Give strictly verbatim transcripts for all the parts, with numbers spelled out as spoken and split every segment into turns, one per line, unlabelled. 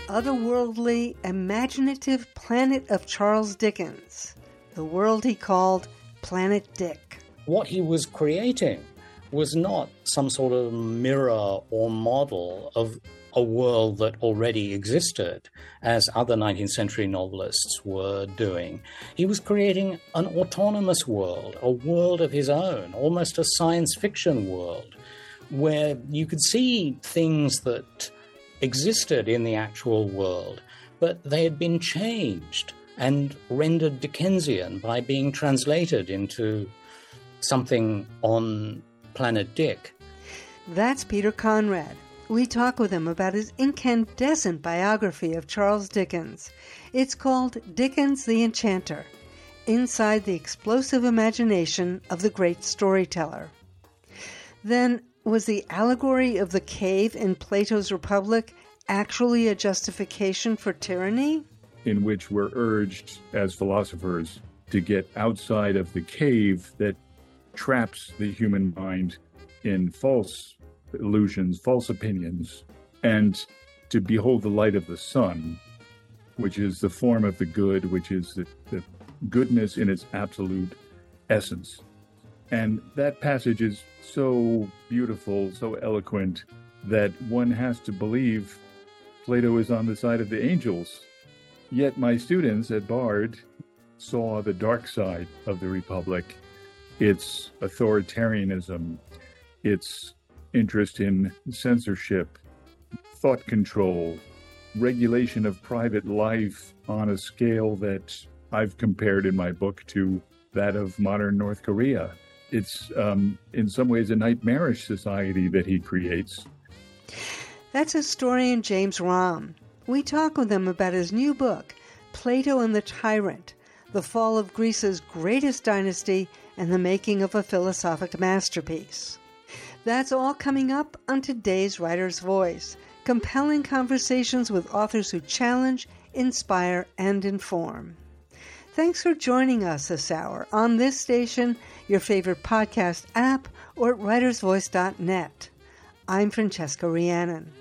otherworldly, imaginative planet of Charles Dickens, the world he called Planet Dick.
What he was creating was not some sort of mirror or model of a world that already existed, as other nineteenth century novelists were doing. He was creating an autonomous world, a world of his own, almost a science fiction world, where you could see things that existed in the actual world, but they had been changed and rendered Dickensian by being translated into something on Planet Dick.
That's Peter Conrad. We talk with him about his incandescent biography of Charles Dickens. It's called Dickens the Enchanter, Inside the Explosive Imagination of the Great Storyteller. Then, was the allegory of the cave in Plato's Republic actually a justification for tyranny?
In which we're urged as philosophers to get outside of the cave that traps the human mind in false illusions, false opinions, and to behold the light of the sun, which is the form of the good, which is the, the goodness in its absolute essence. And that passage is so beautiful, so eloquent, that one has to believe Plato is on the side of the angels. Yet my students at Bard saw the dark side of the Republic, its authoritarianism, its interest in censorship, thought control, regulation of private life on a scale that I've compared in my book to that of modern North Korea. It's, um, in some ways, a nightmarish society that he creates.
That's historian James Romm. We talk with him about his new book, Plato and the Tyrant, the fall of Greece's greatest dynasty and the making of a philosophic masterpiece. That's all coming up on today's Writer's Voice, compelling conversations with authors who challenge, inspire, and inform. Thanks for joining us this hour on this station, your favorite podcast app, or at writers voice dot net. I'm Francesca Rhiannon.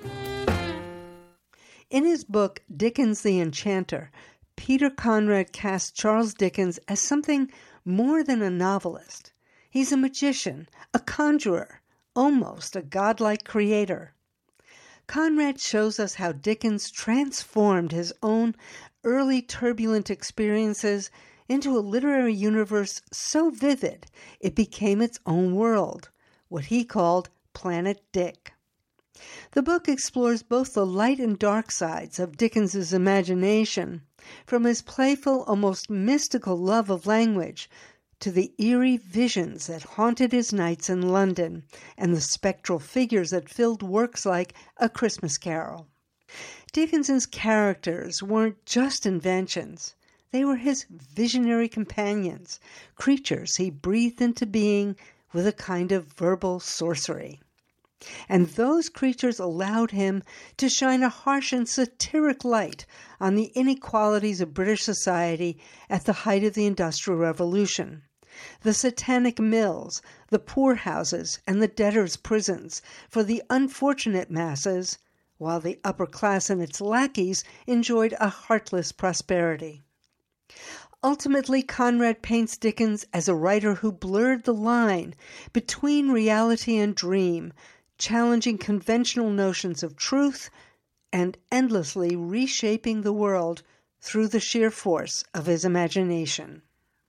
In his book, Dickens the Enchanter, Peter Conrad casts Charles Dickens as something more than a novelist. He's a magician, a conjurer, almost a godlike creator. Conrad shows us how Dickens transformed his own early turbulent experiences into a literary universe so vivid it became its own world, what he called Planet Dick. The book explores both the light and dark sides of Dickens's imagination, from his playful, almost mystical love of language to the eerie visions that haunted his nights in London and the spectral figures that filled works like A Christmas Carol. Dickens's characters weren't just inventions. They were his visionary companions, creatures he breathed into being with a kind of verbal sorcery. And those creatures allowed him to shine a harsh and satiric light on the inequalities of British society at the height of the Industrial Revolution. The satanic mills, the poorhouses, and the debtors' prisons for the unfortunate masses, while the upper class and its lackeys enjoyed a heartless prosperity. Ultimately, Conrad paints Dickens as a writer who blurred the line between reality and dream, challenging conventional notions of truth and endlessly reshaping the world through the sheer force of his imagination.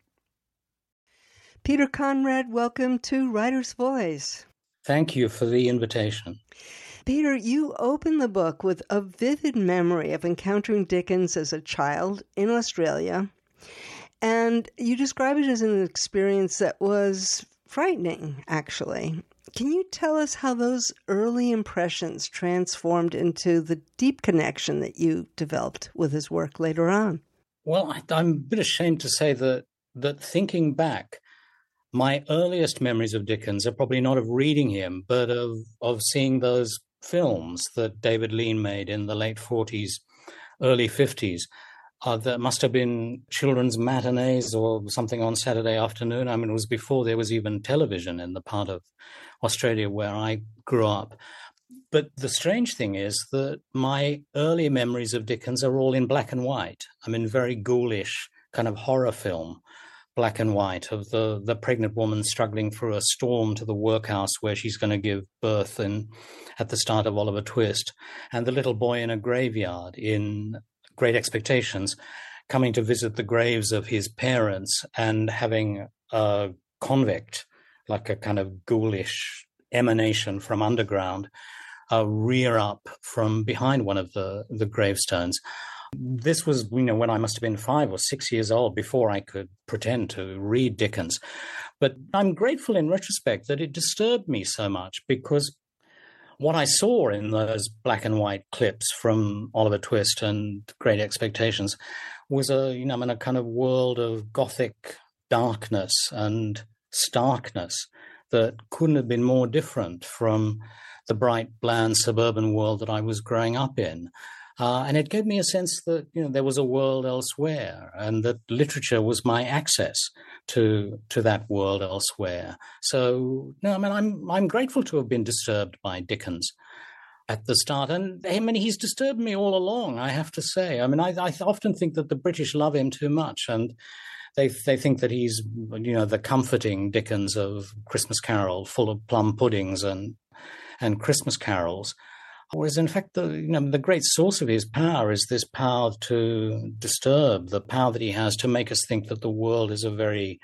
Peter Conrad, welcome to Writer's Voice.
Thank you for the invitation.
Peter, you open the book with a vivid memory of encountering Dickens as a child in Australia, and you describe it as an experience that was frightening, actually. Can you tell us how those early impressions transformed into the deep connection that you developed with his work later on?
Well, I, I'm a bit ashamed to say that that thinking back, my earliest memories of Dickens are probably not of reading him, but of, of seeing those films that David Lean made in the late forties, early fifties. Uh, that must have been children's matinees or something on Saturday afternoon. I mean, it was before there was even television in the part of Australia where I grew up. But the strange thing is that my early memories of Dickens are all in black and white. I mean, very ghoulish kind of horror film, black and white, of the, the pregnant woman struggling through a storm to the workhouse where she's going to give birth in, at the start of Oliver Twist, and the little boy in a graveyard in Great Expectations coming to visit the graves of his parents and having a convict, like a kind of ghoulish emanation from underground, uh, rear up from behind one of the, the gravestones. This was, you know, when I must have been five or six years old, before I could pretend to read Dickens. But I'm grateful in retrospect that it disturbed me so much, because what I saw in those black and white clips from Oliver Twist and Great Expectations was a, you know, in a kind of world of gothic darkness and starkness that couldn't have been more different from the bright, bland suburban world that I was growing up in. Uh, and it gave me a sense that, you know, there was a world elsewhere, and that literature was my access to to that world elsewhere. So, no, I mean, I'm I'm grateful to have been disturbed by Dickens at the start, and I mean, he's disturbed me all along, I have to say. I mean, I, I often think that the British love him too much, and they they think that he's, you know, the comforting Dickens of Christmas Carol, full of plum puddings and and Christmas carols. Whereas, in fact, the you know the great source of his power is this power to disturb, the power that he has to make us think that the world is a very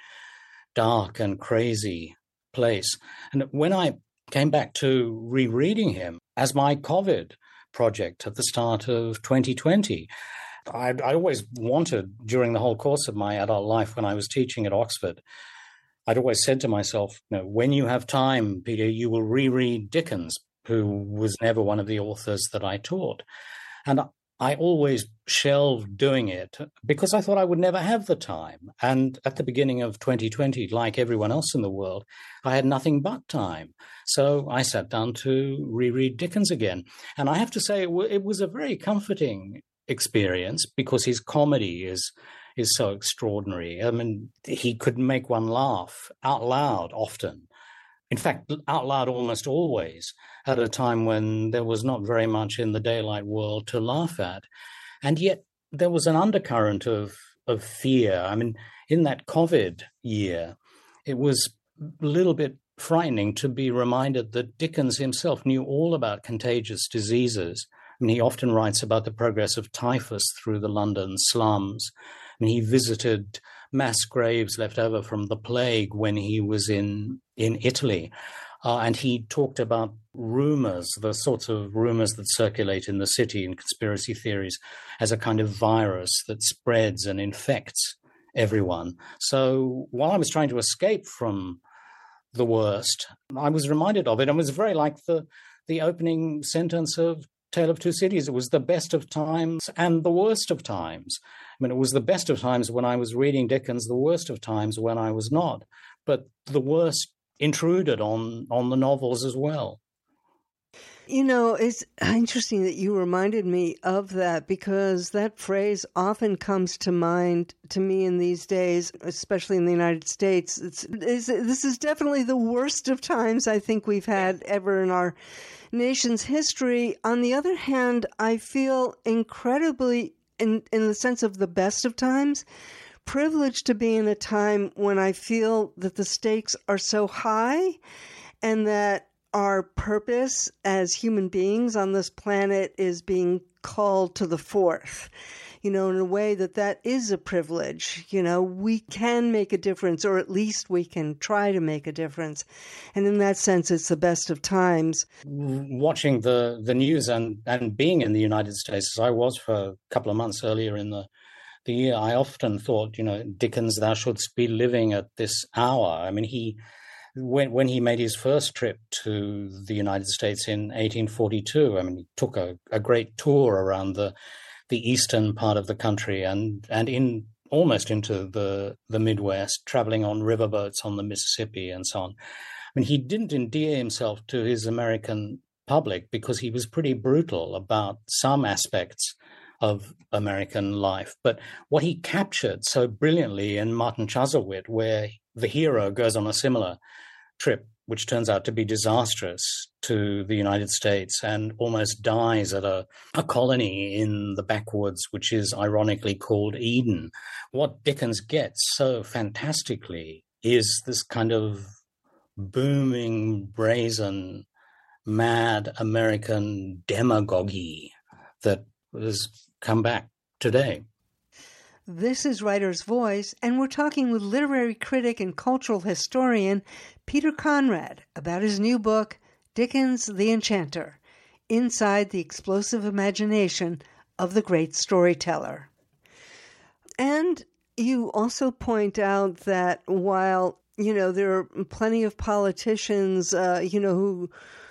dark and crazy place. And when I came back to rereading him as my COVID project at the start of twenty twenty, I, I always wanted, during the whole course of my adult life when I was teaching at Oxford, I'd always said to myself, you know, when you have time, Peter, you will reread Dickens, who was never one of the authors that I taught. And I always shelved doing it because I thought I would never have the time. And at the beginning of twenty twenty, like everyone else in the world, I had nothing but time. So I sat down to reread Dickens again. And I have to say, it, w- it was a very comforting experience, because his comedy is is so extraordinary. I mean, he could make one laugh out loud often. In fact, out loud almost always, at a time when there was not very much in the daylight world to laugh at. And yet there was an undercurrent of, of fear. I mean, in that COVID year, it was a little bit frightening to be reminded that Dickens himself knew all about contagious diseases. I mean, he often writes about the progress of typhus through the London slums. I mean, he visited mass graves left over from the plague when he was in in Italy. Uh, and he talked about rumors, the sorts of rumors that circulate in the city and conspiracy theories, as a kind of virus that spreads and infects everyone. So while I was trying to escape from the worst, I was reminded of it. And it was very like the, the opening sentence of Tale of Two Cities. It was the best of times and the worst of times. I mean, it was the best of times when I was reading Dickens, the worst of times when I was not. But the worst intruded on, on the novels as well.
You know, it's interesting that you reminded me of that, because that phrase often comes to mind to me in these days, especially in the United States. It's, it's, this is definitely the worst of times I think we've had ever in our nation's history. On the other hand, I feel incredibly, in, in the sense of the best of times, privileged to be in a time when I feel that the stakes are so high, and that our purpose as human beings on this planet is being called to the forth, you know, in a way that that is a privilege. You know, we can make a difference, or at least we can try to make a difference. And in that sense, it's the best of times.
Watching the, the news and, and being in the United States, as I was for a couple of months earlier in the the year, I often thought, you know, Dickens, thou shouldst be living at this hour. I mean, he, when when he made his first trip to the United States in eighteen forty-two, I mean, he took a, a great tour around the the eastern part of the country and and in almost into the the Midwest, traveling on riverboats on the Mississippi and so on. I mean, he didn't endear himself to his American public because he was pretty brutal about some aspects of American life. But what he captured so brilliantly in Martin Chuzzlewit, where the hero goes on a similar trip, which turns out to be disastrous to the United States and almost dies at a, a colony in the backwoods, which is ironically called Eden. What Dickens gets so fantastically is this kind of booming, brazen, mad American demagogy that has come back today.
This is Writer's Voice, and we're talking with literary critic and cultural historian Peter Conrad about his new book, Dickens the Enchanter, Inside the Explosive Imagination of the Great Storyteller. And you also point out that while, you know, there are plenty of politicians, uh, you know, who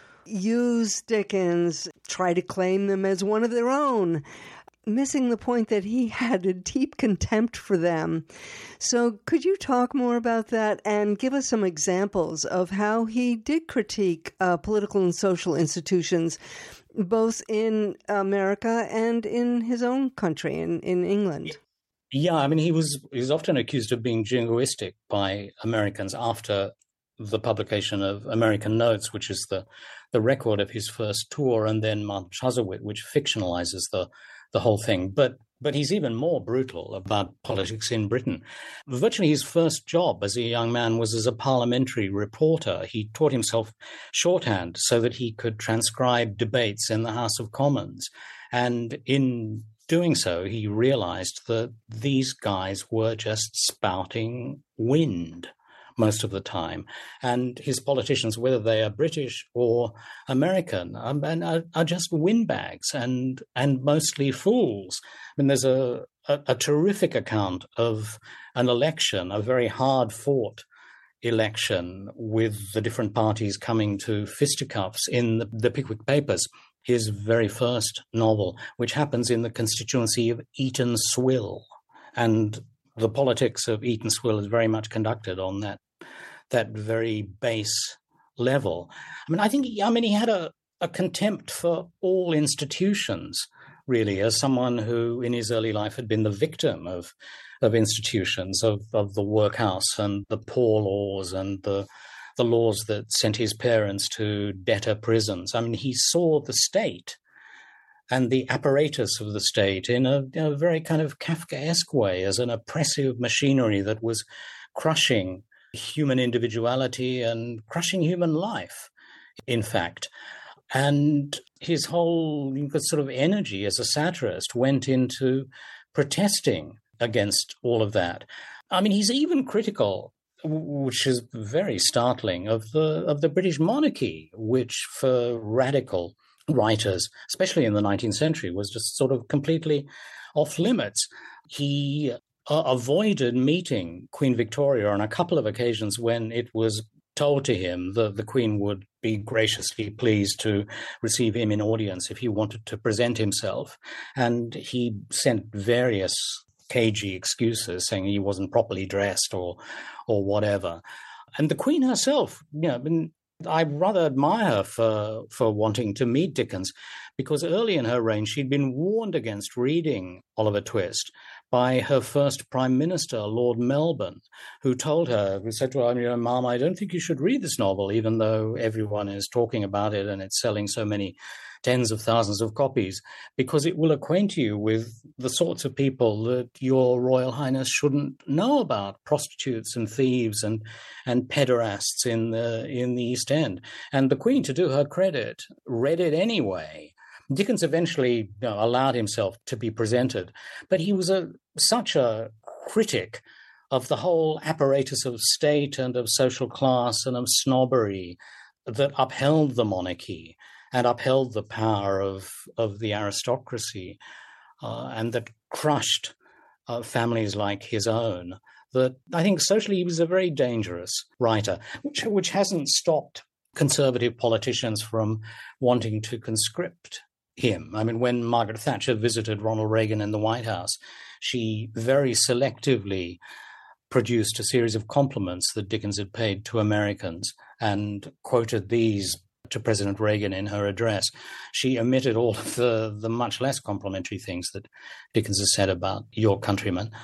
use Dickens, try to claim them as one of their own, missing the point that he had a deep contempt for them. So could you talk more about that and give us some examples of how he did critique uh, political and social institutions, both in America and in his own country, in, in England?
Yeah, I mean, he was, he was often accused of being jingoistic by Americans after the publication of American Notes, which is the, the record of his first tour, and then Martin Chuzzlewit, which fictionalizes the the whole thing. But but he's even more brutal about politics in Britain. Virtually his first job as a young man was as a parliamentary reporter. He taught himself shorthand so that he could transcribe debates in the House of Commons. And in doing so, he realized that these guys were just spouting wind most of the time. And his politicians, whether they are British or American, um, and are, are just windbags and and mostly fools. I mean, there's a, a, a terrific account of an election, a very hard-fought election with the different parties coming to fisticuffs in the, the Pickwick Papers, his very first novel, which happens in the constituency of Eton Swill. And the politics of Eton Swill is very much conducted on that that very base level. I mean, I think, I mean, he had a, a contempt for all institutions, really, as someone who in his early life had been the victim of of institutions, of, of the workhouse and the poor laws and the the laws that sent his parents to debtor prisons. I mean, he saw the state and the apparatus of the state in a, in a very kind of Kafkaesque way as an oppressive machinery that was crushing human individuality and crushing human life, in fact. And his whole sort of energy as a satirist went into protesting against all of that. I mean, he's even critical, which is very startling, of the of the British monarchy, which for radical writers, especially in the nineteenth century, was just sort of completely off limits. He uh, avoided meeting Queen Victoria on a couple of occasions when it was told to him that the Queen would be graciously pleased to receive him in audience if he wanted to present himself. And he sent various cagey excuses, saying he wasn't properly dressed or or whatever. And the Queen herself, you know, I mean, I rather admire her for, for wanting to meet Dickens, because early in her reign, she'd been warned against reading Oliver Twist by her first Prime Minister, Lord Melbourne, who told her, who said to her, you know, Mom, I don't think you should read this novel, even though everyone is talking about it and it's selling so many tens of thousands of copies, because it will acquaint you with the sorts of people that your Royal Highness shouldn't know about, prostitutes and thieves and and pederasts in the in the East End. And the Queen, to do her credit, read it anyway. Dickens eventually you know, allowed himself to be presented, but he was a such a critic of the whole apparatus of state and of social class and of snobbery that upheld the monarchy and upheld the power of, of the aristocracy, uh, and that crushed uh, families like his own, that I think socially he was a very dangerous writer, which, which hasn't stopped conservative politicians from wanting to conscript him. I mean, when Margaret Thatcher visited Ronald Reagan in the White House, she very selectively produced a series of compliments that Dickens had paid to Americans and quoted these to President Reagan in her address. She omitted all of the, the much less complimentary things that Dickens has said about your countrymen.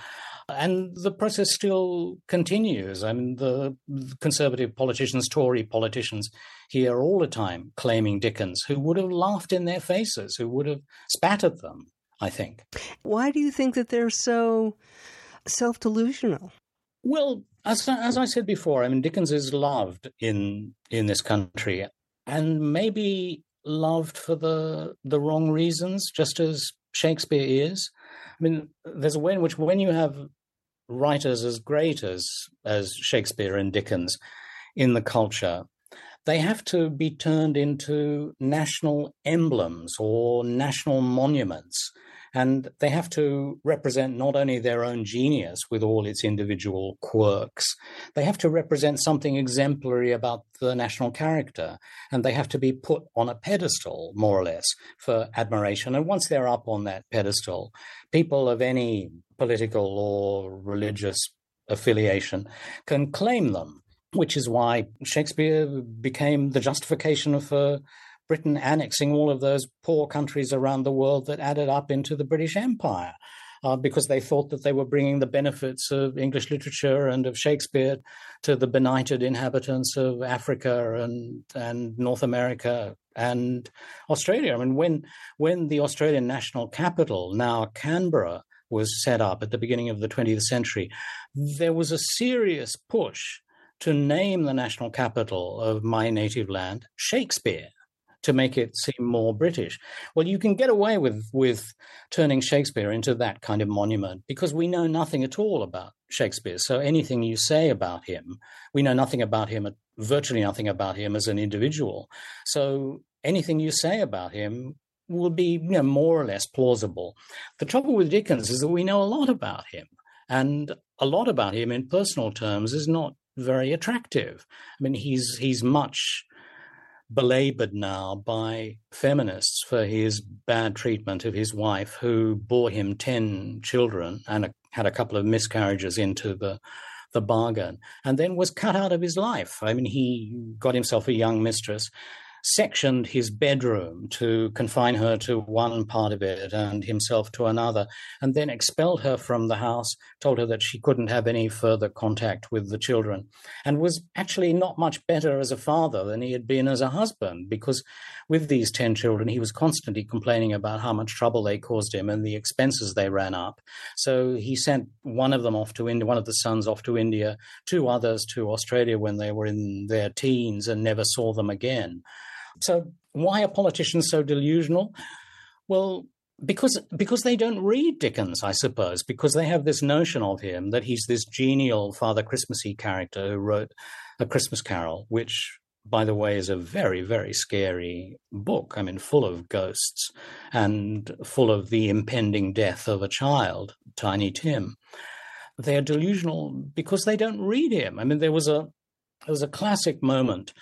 And the process still continues. I mean, the conservative politicians, Tory politicians here all the time claiming Dickens, who would have laughed in their faces, who would have spat at them, I think.
Why do you think that they're so self-delusional?
Well, as, as I said before, I mean, Dickens is loved in in this country, and maybe loved for the the wrong reasons, just as Shakespeare is. I mean, there's a way in which when you have writers as great as as Shakespeare and Dickens in the culture, they have to be turned into national emblems or national monuments. And they have to represent not only their own genius with all its individual quirks, they have to represent something exemplary about the national character. And they have to be put on a pedestal, more or less, for admiration. And once they're up on that pedestal, people of any political or religious affiliation can claim them, which is why Shakespeare became the justification for Britain annexing all of those poor countries around the world that added up into the British Empire, uh, because they thought that they were bringing the benefits of English literature and of Shakespeare to the benighted inhabitants of Africa and, and North America and Australia. I mean, when, when the Australian national capital, now Canberra, was set up at the beginning of the twentieth century, there was a serious push to name the national capital of my native land Shakespeare, to make it seem more British. Well, you can get away with, with turning Shakespeare into that kind of monument because we know nothing at all about Shakespeare. So anything you say about him, we know nothing about him, virtually nothing about him as an individual. So anything you say about him will be, you know, more or less plausible. The trouble with Dickens is that we know a lot about him, and a lot about him in personal terms is not very attractive. I mean, he's he's much belabored now by feminists for his bad treatment of his wife, who bore him ten children and a, had a couple of miscarriages into the the bargain, and then was cut out of his life. I mean, he got himself a young mistress, sectioned his bedroom to confine her to one part of it and himself to another, and then expelled her from the house, told her that she couldn't have any further contact with the children, and was actually not much better as a father than he had been as a husband, because with these ten children, he was constantly complaining about how much trouble they caused him and the expenses they ran up. So he sent one of them off to India, one of the sons off to India, two others to Australia when they were in their teens, and never saw them again. So why are politicians so delusional? Well, because because they don't read Dickens, I suppose, because they have this notion of him that he's this genial Father Christmassy character who wrote A Christmas Carol, which, by the way, is a very, very scary book. I mean, full of ghosts and full of the impending death of a child, Tiny Tim. They're delusional because they don't read him. I mean, there was a there was a classic moment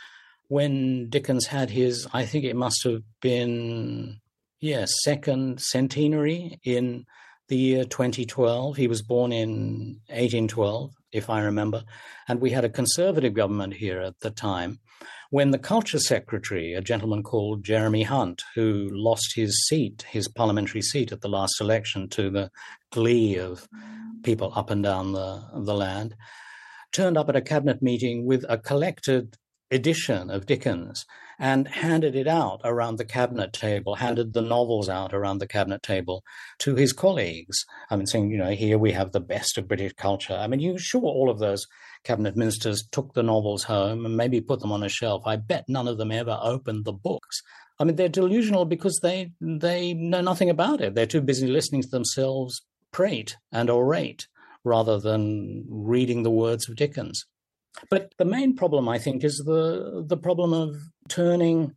when Dickens had his, I think it must have been, yeah, second centenary in the year twenty twelve. He was born in eighteen twelve, if I remember. And we had a conservative government here at the time when the culture secretary, a gentleman called Jeremy Hunt, who lost his seat, his parliamentary seat at the last election to the glee of people up and down the, the land, turned up at a cabinet meeting with a collected edition of Dickens and handed it out around the cabinet table, handed the novels out around the cabinet table to his colleagues. I mean, saying, you know, here we have the best of British culture. I mean, you sure all of those cabinet ministers took the novels home and maybe put them on a shelf. I bet none of them ever opened the books. I mean, they're delusional because they they know nothing about it. They're too busy listening to themselves prate and orate rather than reading the words of Dickens. But the main problem, I think, is the the problem of turning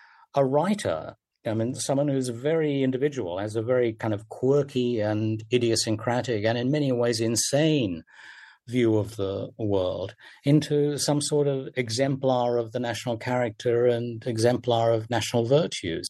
a writer, I mean, someone who's very individual, has a very kind of quirky and idiosyncratic and in many ways insane view of the world, into some sort of exemplar of the national character and exemplar of national virtues.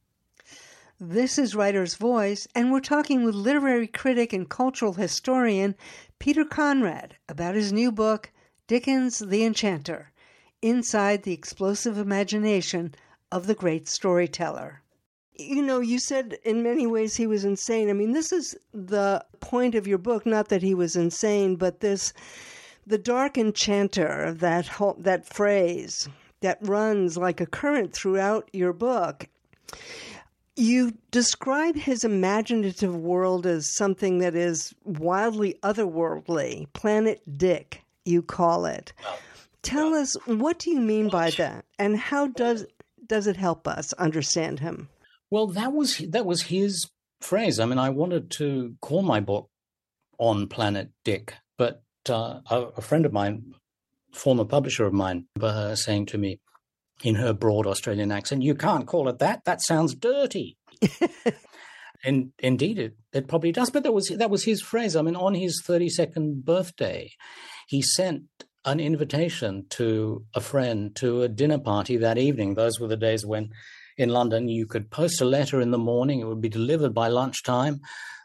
This is Writer's Voice, and we're talking with literary critic and cultural historian Peter Conrad about his new book, Dickens the Enchanter, Inside the Explosive Imagination of the Great Storyteller. You know, you said in many ways he was insane. I mean, this is the point of your book, not that he was insane, but this, the dark enchanter, that whole, that phrase that runs like a current throughout your book. You describe his imaginative world as something that is wildly otherworldly, Planet Dick, you call it.
Well,
Tell
well,
us, what do you mean by that, and how does does it help us understand him?
Well, that was that was his phrase. I mean, I wanted to call my book On Planet Dick, but uh, a, a friend of mine, former publisher of mine, uh, saying to me in her broad Australian accent, "You can't call it that. That sounds dirty." And indeed, it, it probably does. But that was that was his phrase. I mean, on his thirty-second birthday, he sent an invitation to a friend to a dinner party that evening. Those were the days when in London you could post a letter in the morning. It would be delivered by lunchtime.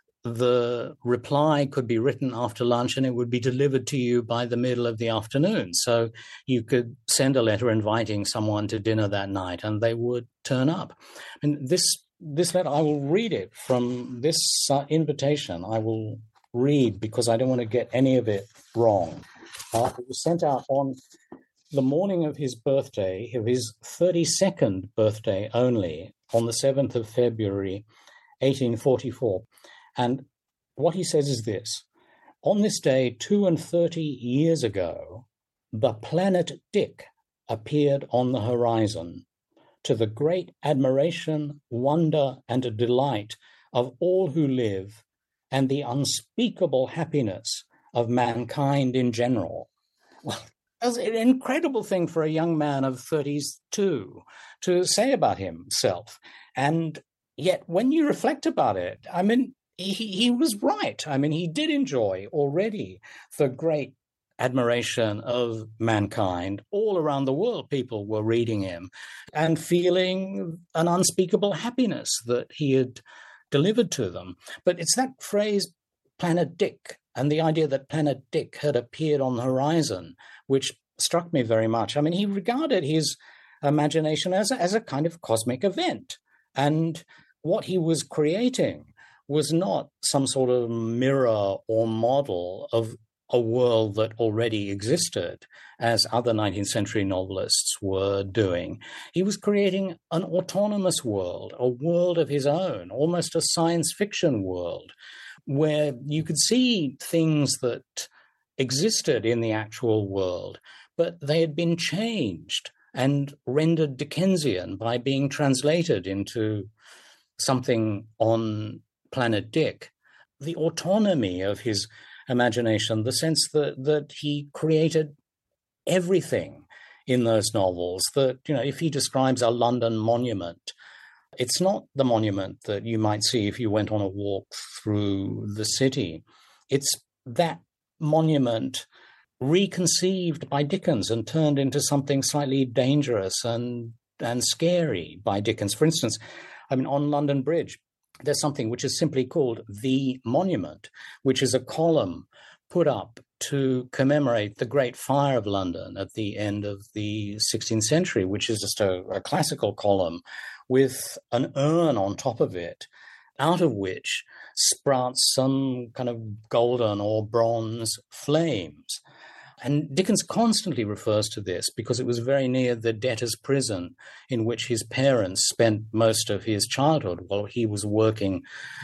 The reply could be written after lunch, and it would be delivered to you by the middle of the afternoon. So you could send a letter inviting someone to dinner that night, and they would turn up. And this this letter, I will read it from this uh, invitation. I will read because I don't want to get any of it wrong. Uh, it was sent out on the morning of his birthday, of his thirty-second birthday only, on the seventh of February, eighteen forty-four. And what he says is this: on this day, two and thirty years ago, the planet Dick appeared on the horizon, to the great admiration, wonder, and delight of all who live, and the unspeakable happiness of mankind in general. Well, that's an incredible thing for a young man of thirty-two to say about himself. And yet, when you reflect about it, I mean, he, he was right. I mean, he did enjoy already the great admiration of mankind. All around the world, people were reading him and feeling an unspeakable happiness that he had delivered to them. But it's that phrase, Planet Dick, and the idea that Planet Dick had appeared on the horizon, which struck me very much. I mean, he regarded his imagination as a, as a kind of cosmic event. And what he was creating was not some sort of mirror or model of a world that already existed, as other nineteenth century novelists were doing. He was creating an autonomous world, a world of his own, almost a science fiction world, where you could see things that existed in the actual world, but they had been changed and rendered Dickensian by being translated into something on Planet Dick. The autonomy of his imagination, the sense that that he created everything in those novels, that, you know, if he describes a London monument, it's not the monument that you might see if you went on a walk through the city. It's that monument reconceived by Dickens and turned into something slightly dangerous and and scary by Dickens. For instance, I mean, on London Bridge, there's something which is simply called the Monument, which is a column put up to commemorate the Great Fire of London at the end of the sixteenth century, which is just a, a classical column with an urn on top of it, out of which sprouts some kind of golden or bronze flames. And Dickens constantly refers to this because it was very near the debtor's prison in which his parents spent most of his childhood while he was working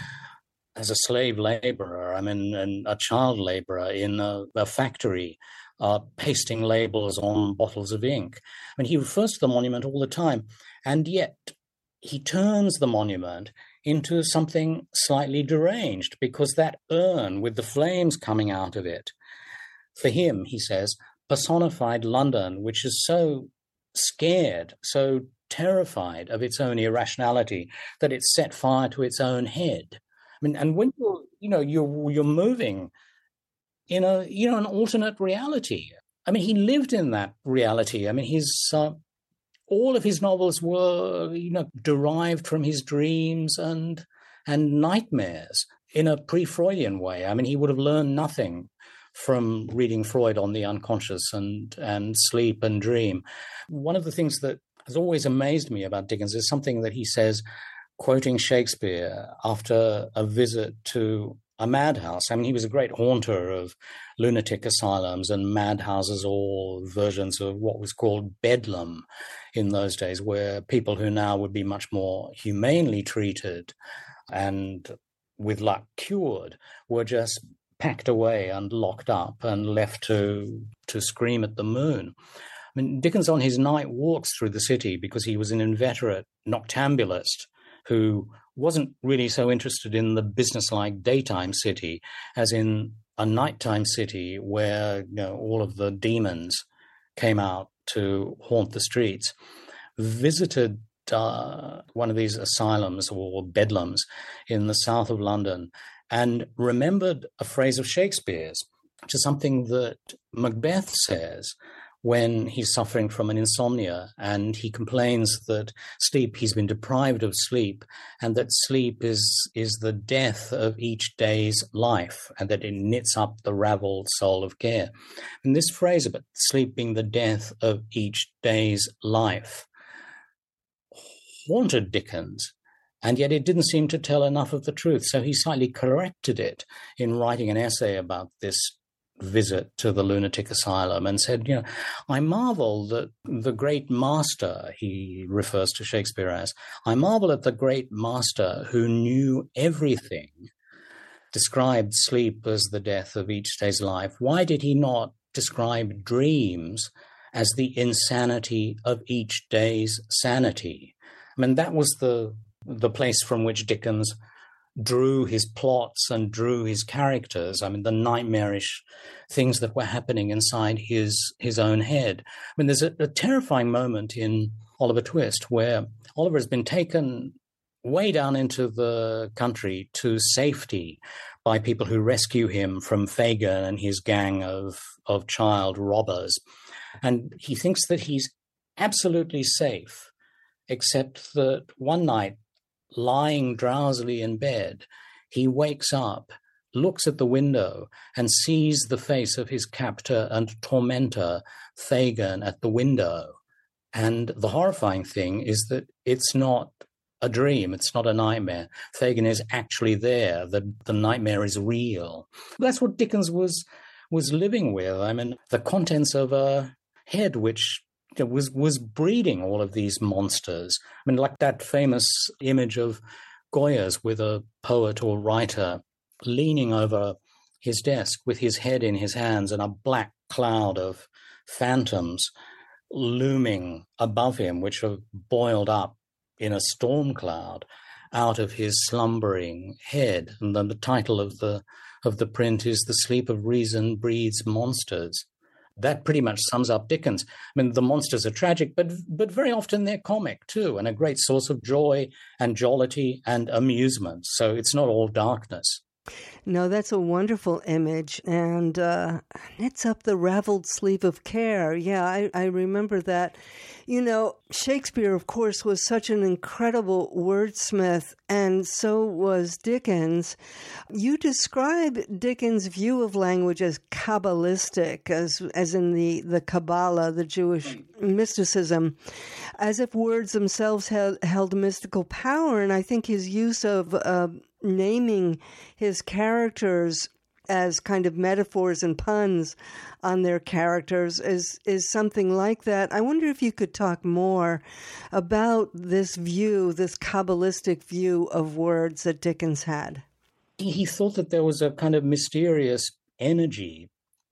as a slave laborer, I mean, and a child laborer in a, a factory, uh, pasting labels on bottles of ink. I mean, he refers to the monument all the time, and yet he turns the monument into something slightly deranged, because that urn with the flames coming out of it, for him, he says, personified London, which is so scared, so terrified of its own irrationality that it set fire to its own head. I mean, and when you're, you know, you're you're moving in a, you know, an alternate reality. I mean, he lived in that reality. I mean, his uh, all of his novels were, you know, derived from his dreams and and nightmares in a pre-Freudian way. I mean, he would have learned nothing from reading Freud on the unconscious and, and sleep and dream. One of the things that has always amazed me about Dickens is something that he says quoting Shakespeare after a visit to a madhouse. I mean, he was a great haunter of lunatic asylums and madhouses, or versions of what was called bedlam in those days, where people who now would be much more humanely treated and with luck cured were just packed away and locked up and left to to scream at the moon. I mean, Dickens on his night walks through the city, because he was an inveterate noctambulist who wasn't really so interested in the businesslike daytime city as in a nighttime city where, you know, all of the demons came out to haunt the streets, visited uh, one of these asylums or bedlams in the south of London, and remembered a phrase of Shakespeare's, which is something that Macbeth says when he's suffering from an insomnia, and he complains that sleep, he's been deprived of sleep, and that sleep is, is the death of each day's life, and that it knits up the raveled soul of care. And this phrase about sleep being the death of each day's life haunted Dickens, and yet it didn't seem to tell enough of the truth. So he slightly corrected it in writing an essay about this visit to the lunatic asylum, and said, you know, I marvel that the great master, he refers to Shakespeare as, I marvel at the great master who knew everything, described sleep as the death of each day's life. Why did he not describe dreams as the insanity of each day's sanity? I mean, that was the the place from which Dickens drew his plots and drew his characters. I mean, the nightmarish things that were happening inside his his own head. I mean, there's a, a terrifying moment in Oliver Twist where Oliver has been taken way down into the country to safety by people who rescue him from Fagin and his gang of, of child robbers. And he thinks that he's absolutely safe, except that one night, lying drowsily in bed, he wakes up, looks at the window, and sees the face of his captor and tormentor, Fagin, at the window. And the horrifying thing is that it's not a dream, it's not a nightmare. Fagin is actually there. The, the nightmare is real. That's what Dickens was was living with. I mean, the contents of a head which was was breeding all of these monsters. I mean, like that famous image of Goya's with a poet or writer leaning over his desk with his head in his hands and a black cloud of phantoms looming above him, which have boiled up in a storm cloud out of his slumbering head. And then the title of the of the print is "The Sleep of Reason Breeds Monsters." That pretty much sums up Dickens. I mean, the monsters are tragic, but but very often they're comic too, and a great source of joy and jollity and amusement. So it's not all darkness.
No, that's a wonderful image, and uh, knits up the raveled sleeve of care. Yeah, I, I remember that. You know, Shakespeare, of course, was such an incredible wordsmith, and so was Dickens. You describe Dickens' view of language as Kabbalistic, as as in the, the Kabbalah, the Jewish mysticism, as if words themselves held, held mystical power. And I think his use of uh, naming his characters as kind of metaphors and puns on their characters is is something like that. I wonder if you could talk more about this view, this Kabbalistic view of words that Dickens had.
He, he thought that there was a kind of mysterious energy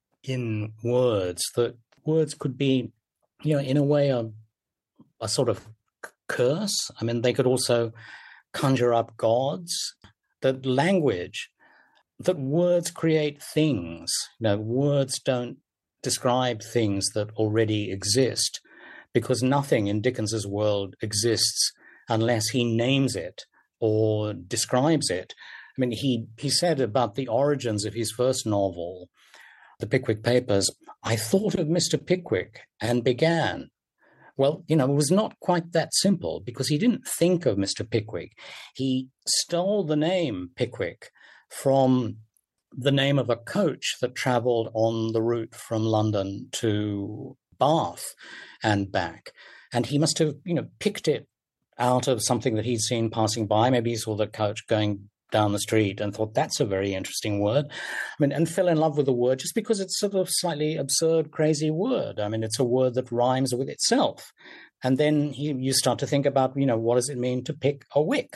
in words, that words could be, you know, in a way, a, a sort of curse. I mean, they could also conjure up gods. That language, that words create things. You know, words don't describe things that already exist, because nothing in Dickens's world exists unless he names it or describes it. I mean, he, he said about the origins of his first novel, The Pickwick Papers, I thought of Mister Pickwick and began. Well, you know, it was not quite that simple, because he didn't think of Mister Pickwick. He stole the name Pickwick from the name of a coach that traveled on the route from London to Bath and back. And he must have, you know, picked it out of something that he'd seen passing by. Maybe he saw the coach going down the street and thought, that's a very interesting word. I mean, and fell in love with the word just because it's sort of slightly absurd, crazy word. I mean, it's a word that rhymes with itself. And then he, you start to think about, you know, what does it mean to pick a wick?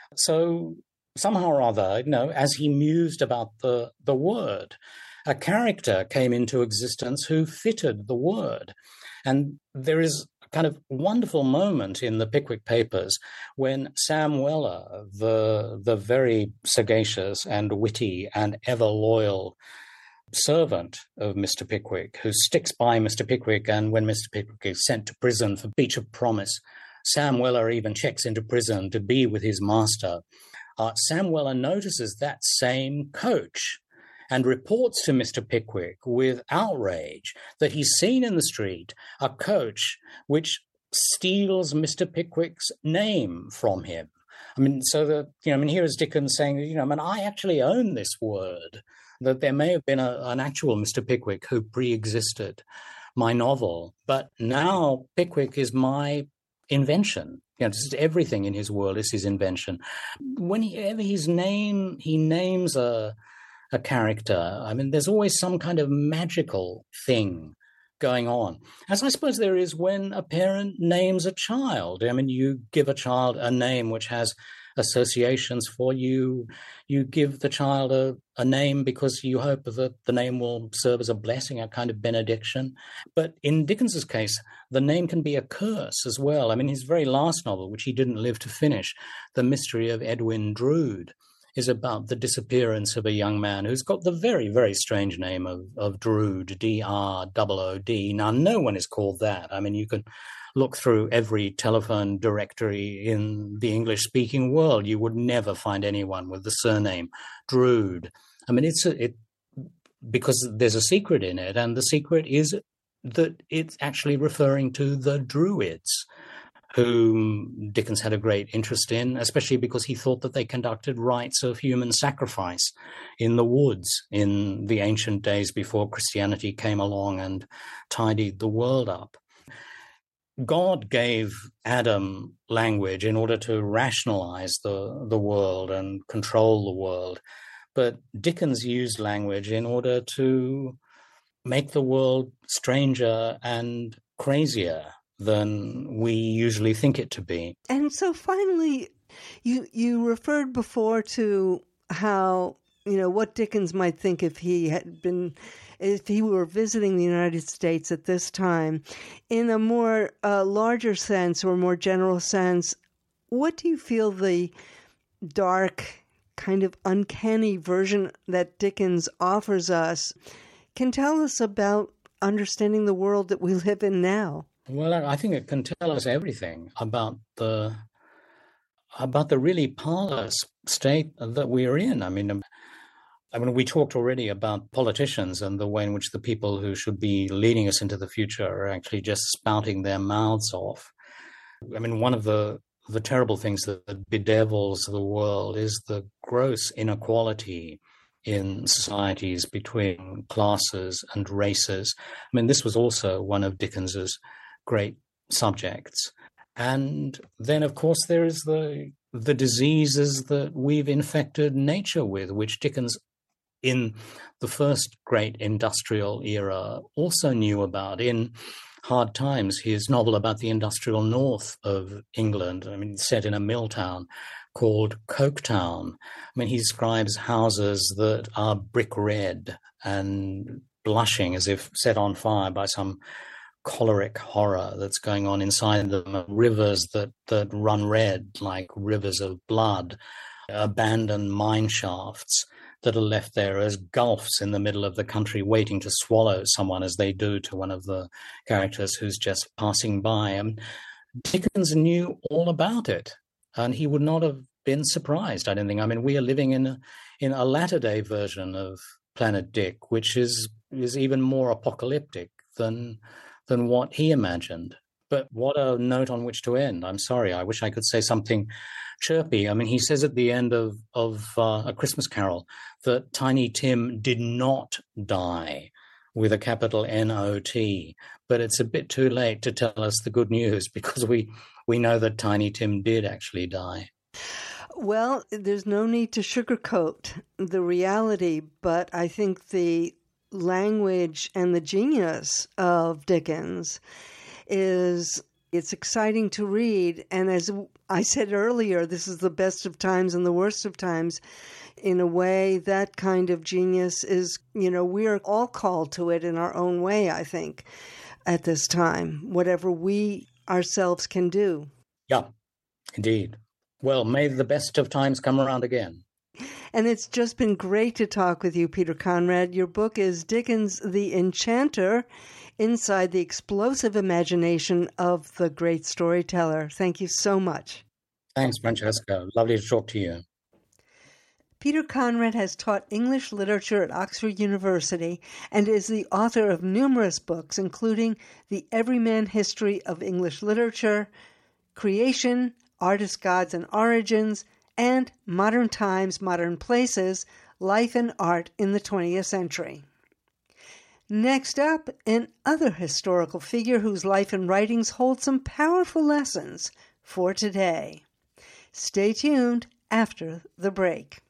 So somehow or other, you know, as he mused about the, the word, a character came into existence who fitted the word. And there is a kind of wonderful moment in the Pickwick Papers when Sam Weller, the, the very sagacious and witty and ever loyal servant of Mister Pickwick, who sticks by Mister Pickwick, and when Mister Pickwick is sent to prison for breach of promise, Sam Weller even checks into prison to be with his master. Uh, Sam Weller notices that same coach and reports to Mister Pickwick with outrage that he's seen in the street a coach which steals Mister Pickwick's name from him. I mean, so that, you know, I mean, here is Dickens saying, you know, I mean, I actually own this word, that there may have been a, an actual Mister Pickwick who pre-existed my novel, but now Pickwick is my invention. You know, just everything in his world is his invention. Whenever his name, he names a a character, I mean, there's always some kind of magical thing going on, as I suppose there is when a parent names a child. I mean, you give a child a name which has associations for you. You give the child a, a name because you hope that the name will serve as a blessing, a kind of benediction. But in Dickens's case, the name can be a curse as well. I mean, his very last novel, which he didn't live to finish, The Mystery of Edwin Drood, is about the disappearance of a young man who's got the very, very strange name of, of Drood, D R O O D. Now, no one is called that. I mean, you can look through every telephone directory in the English-speaking world. You would never find anyone with the surname Drood. I mean, it's a, it because there's a secret in it, and the secret is that it's actually referring to the Druids, whom Dickens had a great interest in, especially because he thought that they conducted rites of human sacrifice in the woods in the ancient days before Christianity came along and tidied the world up. God gave Adam language in order to rationalize the, the world and control the world, but Dickens used language in order to make the world stranger and crazier than we usually think it to be.
And so finally, you you referred before to how, you know, what Dickens might think if he had been, if he were visiting the United States at this time. In a more uh, larger sense or more general sense, what do you feel the dark, kind of uncanny version that Dickens offers us can tell us about understanding the world that we live in now?
Well, I think it can tell us everything about the about the really parlous state that we're in. I mean, I mean, we talked already about politicians and the way in which the people who should be leading us into the future are actually just spouting their mouths off. I mean, one of the the terrible things that bedevils the world is the gross inequality in societies between classes and races. I mean, this was also one of Dickens's great subjects. And then, of course, there is the the diseases that we've infected nature with, which Dickens, in the first great industrial era, also knew about. In Hard Times, his novel about the industrial north of England, I mean, set in a mill town called Coketown. I mean, he describes houses that are brick red and blushing as if set on fire by some choleric horror that's going on inside them, rivers that, that run red like rivers of blood, abandoned mine shafts that are left there as gulfs in the middle of the country waiting to swallow someone, as they do to one of the characters who's just passing by. And Dickens knew all about it, and he would not have been surprised, I don't think. I mean, we are living in a, in a latter-day version of Planet Dick, which is is even more apocalyptic than than what he imagined. But what a note on which to end. I'm sorry, I wish I could say something chirpy. I mean, he says at the end of, of uh, A Christmas Carol that Tiny Tim did not die with a capital N O T. But it's a bit too late to tell us the good news because we, we know that Tiny Tim did actually die.
Well, there's no need to sugarcoat the reality, but I think the language and the genius of Dickens is, it's exciting to read. And as I said earlier, this is the best of times and the worst of times. In a way, that kind of genius is, you know, we are all called to it in our own way, I think, at this time, whatever we ourselves can do.
Yeah, indeed. Well, may the best of times come around again.
And it's just been great to talk with you, Peter Conrad. Your book is Dickens' The Enchanter, Inside the Explosive Imagination of the Great Storyteller. Thank you so much.
Thanks, Francesca. Lovely to talk to you.
Peter Conrad has taught English literature at Oxford University and is the author of numerous books, including The Everyman History of English Literature, Creation, Artists, Gods, and Origins, and Modern Times, Modern Places, Life and Art in the twentieth Century. Next up, an other historical figure whose life and writings hold some powerful lessons for today. Stay tuned after the break.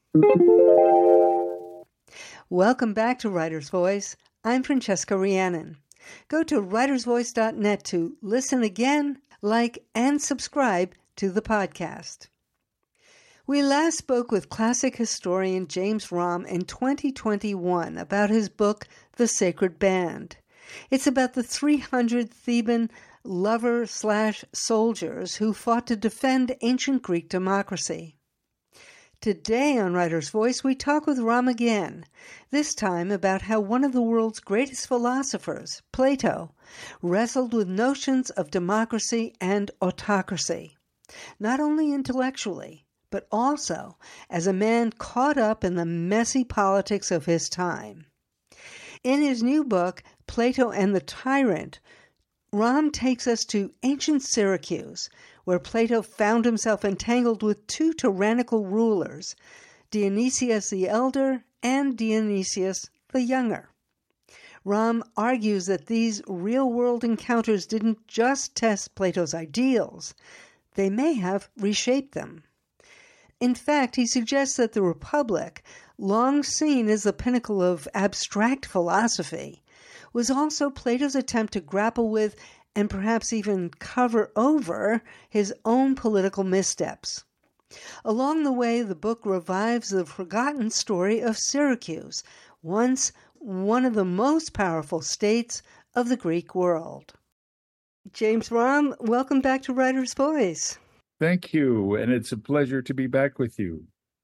Welcome back to Writer's Voice. I'm Francesca Rhiannon. Go to writers voice dot net to listen again, like, and subscribe to the podcast. We last spoke with classic historian James Romm in twenty twenty-one about his book, The Sacred Band. It's about the three hundred Theban lover-slash-soldiers who fought to defend ancient Greek democracy. Today on Writer's Voice, we talk with Romm again, this time about how one of the world's greatest philosophers, Plato, wrestled with notions of democracy and autocracy, not only intellectually, but also as a man caught up in the messy politics of his time. In his new book, Plato and the Tyrant, Romm takes us to ancient Syracuse, where Plato found himself entangled with two tyrannical rulers, Dionysius the Elder and Dionysius the Younger. Romm argues that these real-world encounters didn't just test Plato's ideals, they may have reshaped them. In fact, he suggests that the Republic, long seen as the pinnacle of abstract philosophy, was also Plato's attempt to grapple with and perhaps even cover over his own political missteps. Along the way, the book revives the forgotten story of Syracuse, once one of the most powerful states of the Greek world. James Romm, welcome back to Writer's Voice.
Thank you, and it's a pleasure to be back with you.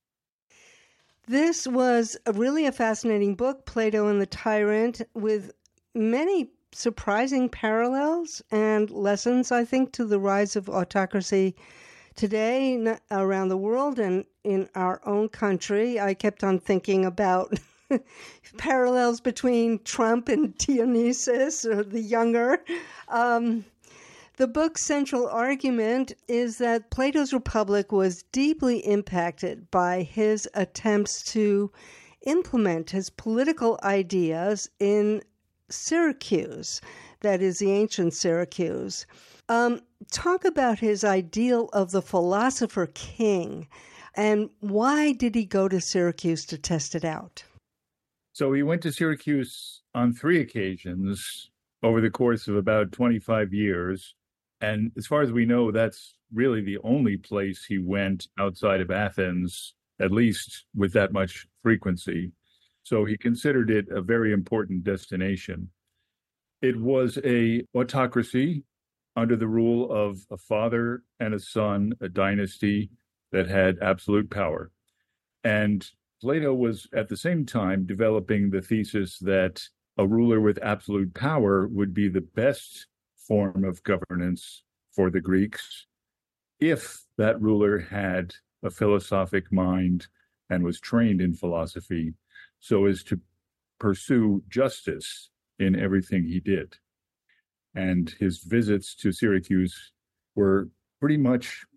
This was a really a fascinating book, Plato and the Tyrant, with many surprising parallels and lessons, I think, to the rise of autocracy today around the world and in our own country. I kept on thinking about parallels between Trump and Dionysius, or the Younger. Um, the book's central argument is that Plato's Republic was deeply impacted by his attempts to implement his political ideas in Syracuse, that is the ancient Syracuse. Um, talk about his ideal of the philosopher king, and why did he go to Syracuse to test it out?
So he went to Syracuse on three occasions over the course of about twenty-five years. And as far as we know, that's really the only place he went outside of Athens, at least with that much frequency. So he considered it a very important destination. It was a autocracy under the rule of a father and a son, a dynasty that had absolute power. And Plato was at the same time developing the thesis that a ruler with absolute power would be the best form of governance for the Greeks if that ruler had a philosophic mind and was trained in philosophy, so as to pursue justice in everything he did. And his visits to Syracuse were pretty much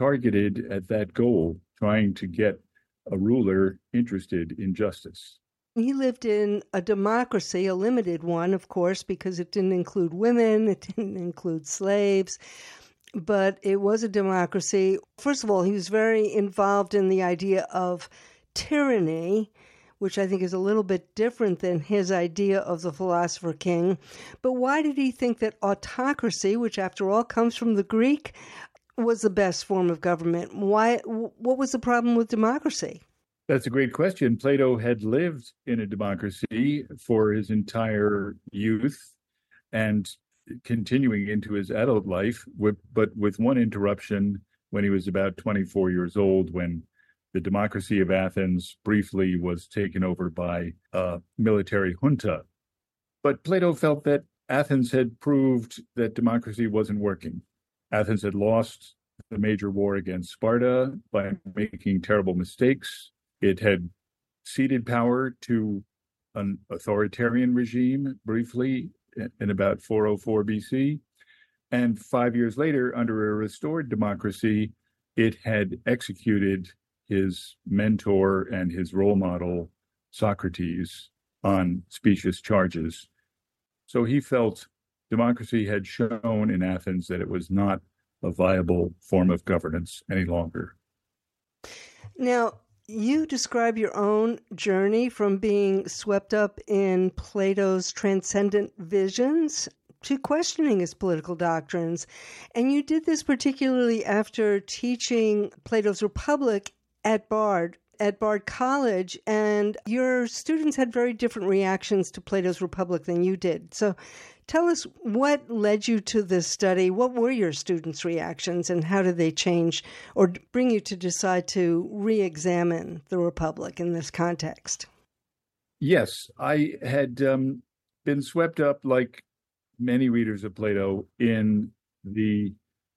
targeted at that goal, trying to get a ruler interested in justice.
He lived in a democracy, a limited one, of course, because it didn't include women, it didn't include slaves, but it was a democracy. First of all, he was very involved in the idea of tyranny, which I think is a little bit different than his idea of the philosopher king. But why did he think that autocracy, which after all comes from the Greek, was the best form of government? Why? What was the problem with democracy?
That's a great question. Plato had lived in a democracy for his entire youth and continuing into his adult life, with, but with one interruption when he was about twenty-four years old, when the democracy of Athens briefly was taken over by a military junta. But Plato felt that Athens had proved that democracy wasn't working. Athens had lost the major war against Sparta by making terrible mistakes. It had ceded power to an authoritarian regime briefly in about four oh four B C. And five years later, under a restored democracy, it had executed his mentor and his role model, Socrates, on specious charges. So he felt democracy had shown in Athens that it was not a viable form of governance any longer.
Now, you describe your own journey from being swept up in Plato's transcendent visions to questioning his political doctrines. And you did this particularly after teaching Plato's Republic at Bard, at Bard College, and your students had very different reactions to Plato's Republic than you did. So tell us what led you to this study. What were your students' reactions, and how did they change or bring you to decide to re-examine the Republic in this context?
Yes, I had um, been swept up, like many readers of Plato, in the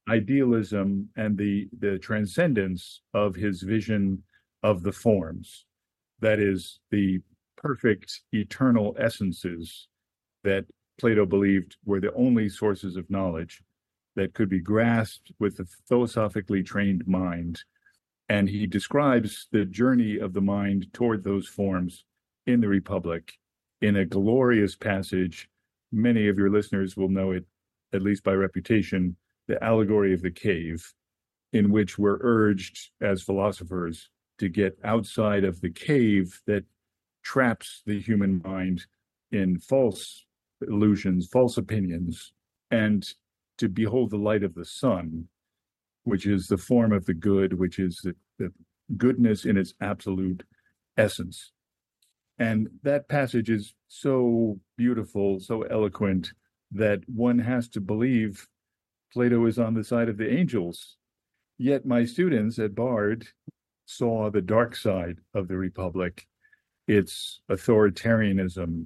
idealism and the, the transcendence of his vision of the forms. That is, the perfect eternal essences that Plato believed were the only sources of knowledge that could be grasped with a philosophically trained mind. And he describes the journey of the mind toward those forms in the Republic in a glorious passage. Many of your listeners will know it, at least by reputation, the allegory of the cave, in which we're urged as philosophers to get outside of the cave that traps the human mind in false illusions, false opinions, and to behold the light of the sun, which is the form of the good, which is the, the goodness in its absolute essence. And that passage is so beautiful, so eloquent, that one has to believe Plato is on the side of the angels. Yet my students at Bard saw the dark side of the Republic, its authoritarianism,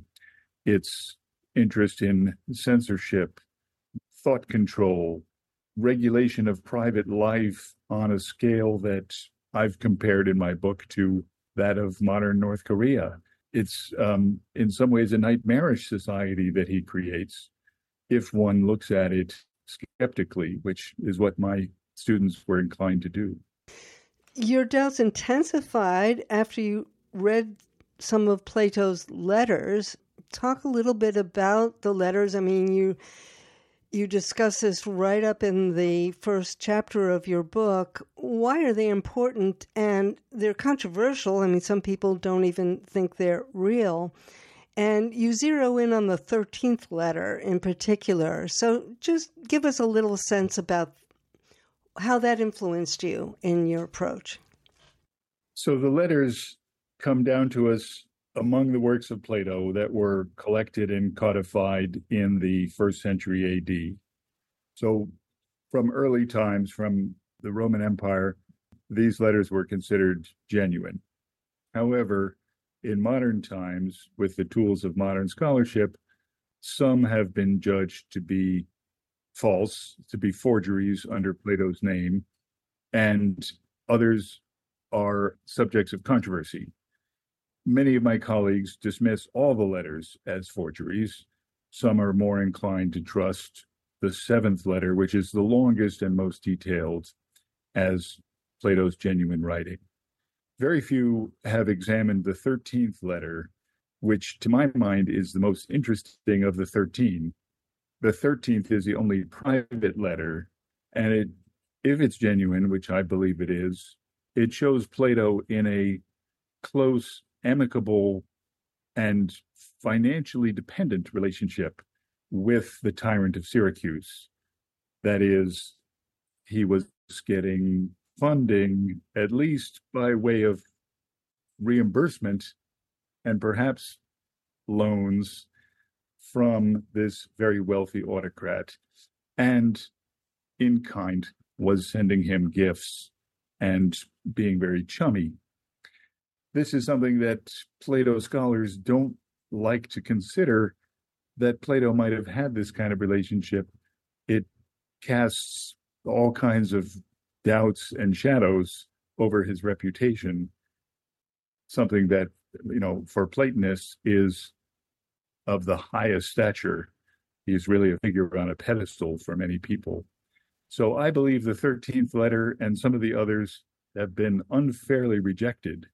its interest in censorship, thought control, regulation of private life on a scale that I've compared in my book to that of modern North Korea. It's um, in some ways a nightmarish society that he creates if one looks at it skeptically, which is what my students were inclined to do.
Your doubts intensified after you read some of Plato's letters. Talk a little bit about the letters. I mean, you you discuss this right up in the first chapter of your book. Why are they important? And they're controversial. I mean, some people don't even think they're real. And you zero in on the thirteenth letter in particular. So just give us a little sense about how that influenced you in your approach.
So the letters come down to us among the works of Plato that were collected and codified in the first century A D. So from early times, from the Roman Empire, these letters were considered genuine. However, in modern times, with the tools of modern scholarship, some have been judged to be false, to be forgeries under Plato's name, and others are subjects of controversy. Many of my colleagues dismiss all the letters as forgeries. Some are more inclined to trust the seventh letter, which is the longest and most detailed, as Plato's genuine writing. Very few have examined the thirteenth letter, which to my mind is the most interesting of the thirteen. The thirteenth is the only private letter, and it, if it's genuine, which I believe it is, it shows Plato in a close, amicable, and financially dependent relationship with the tyrant of Syracuse. That is, he was getting funding, at least by way of reimbursement and perhaps loans, from this very wealthy autocrat, and in kind was sending him gifts and being very chummy. This is something that Plato scholars don't like to consider, that Plato might have had this kind of relationship. It casts all kinds of doubts and shadows over his reputation, something that, you know, for Platonists is of the highest stature. He's really a figure on a pedestal for many people. So I believe the thirteenth letter and some of the others have been unfairly rejected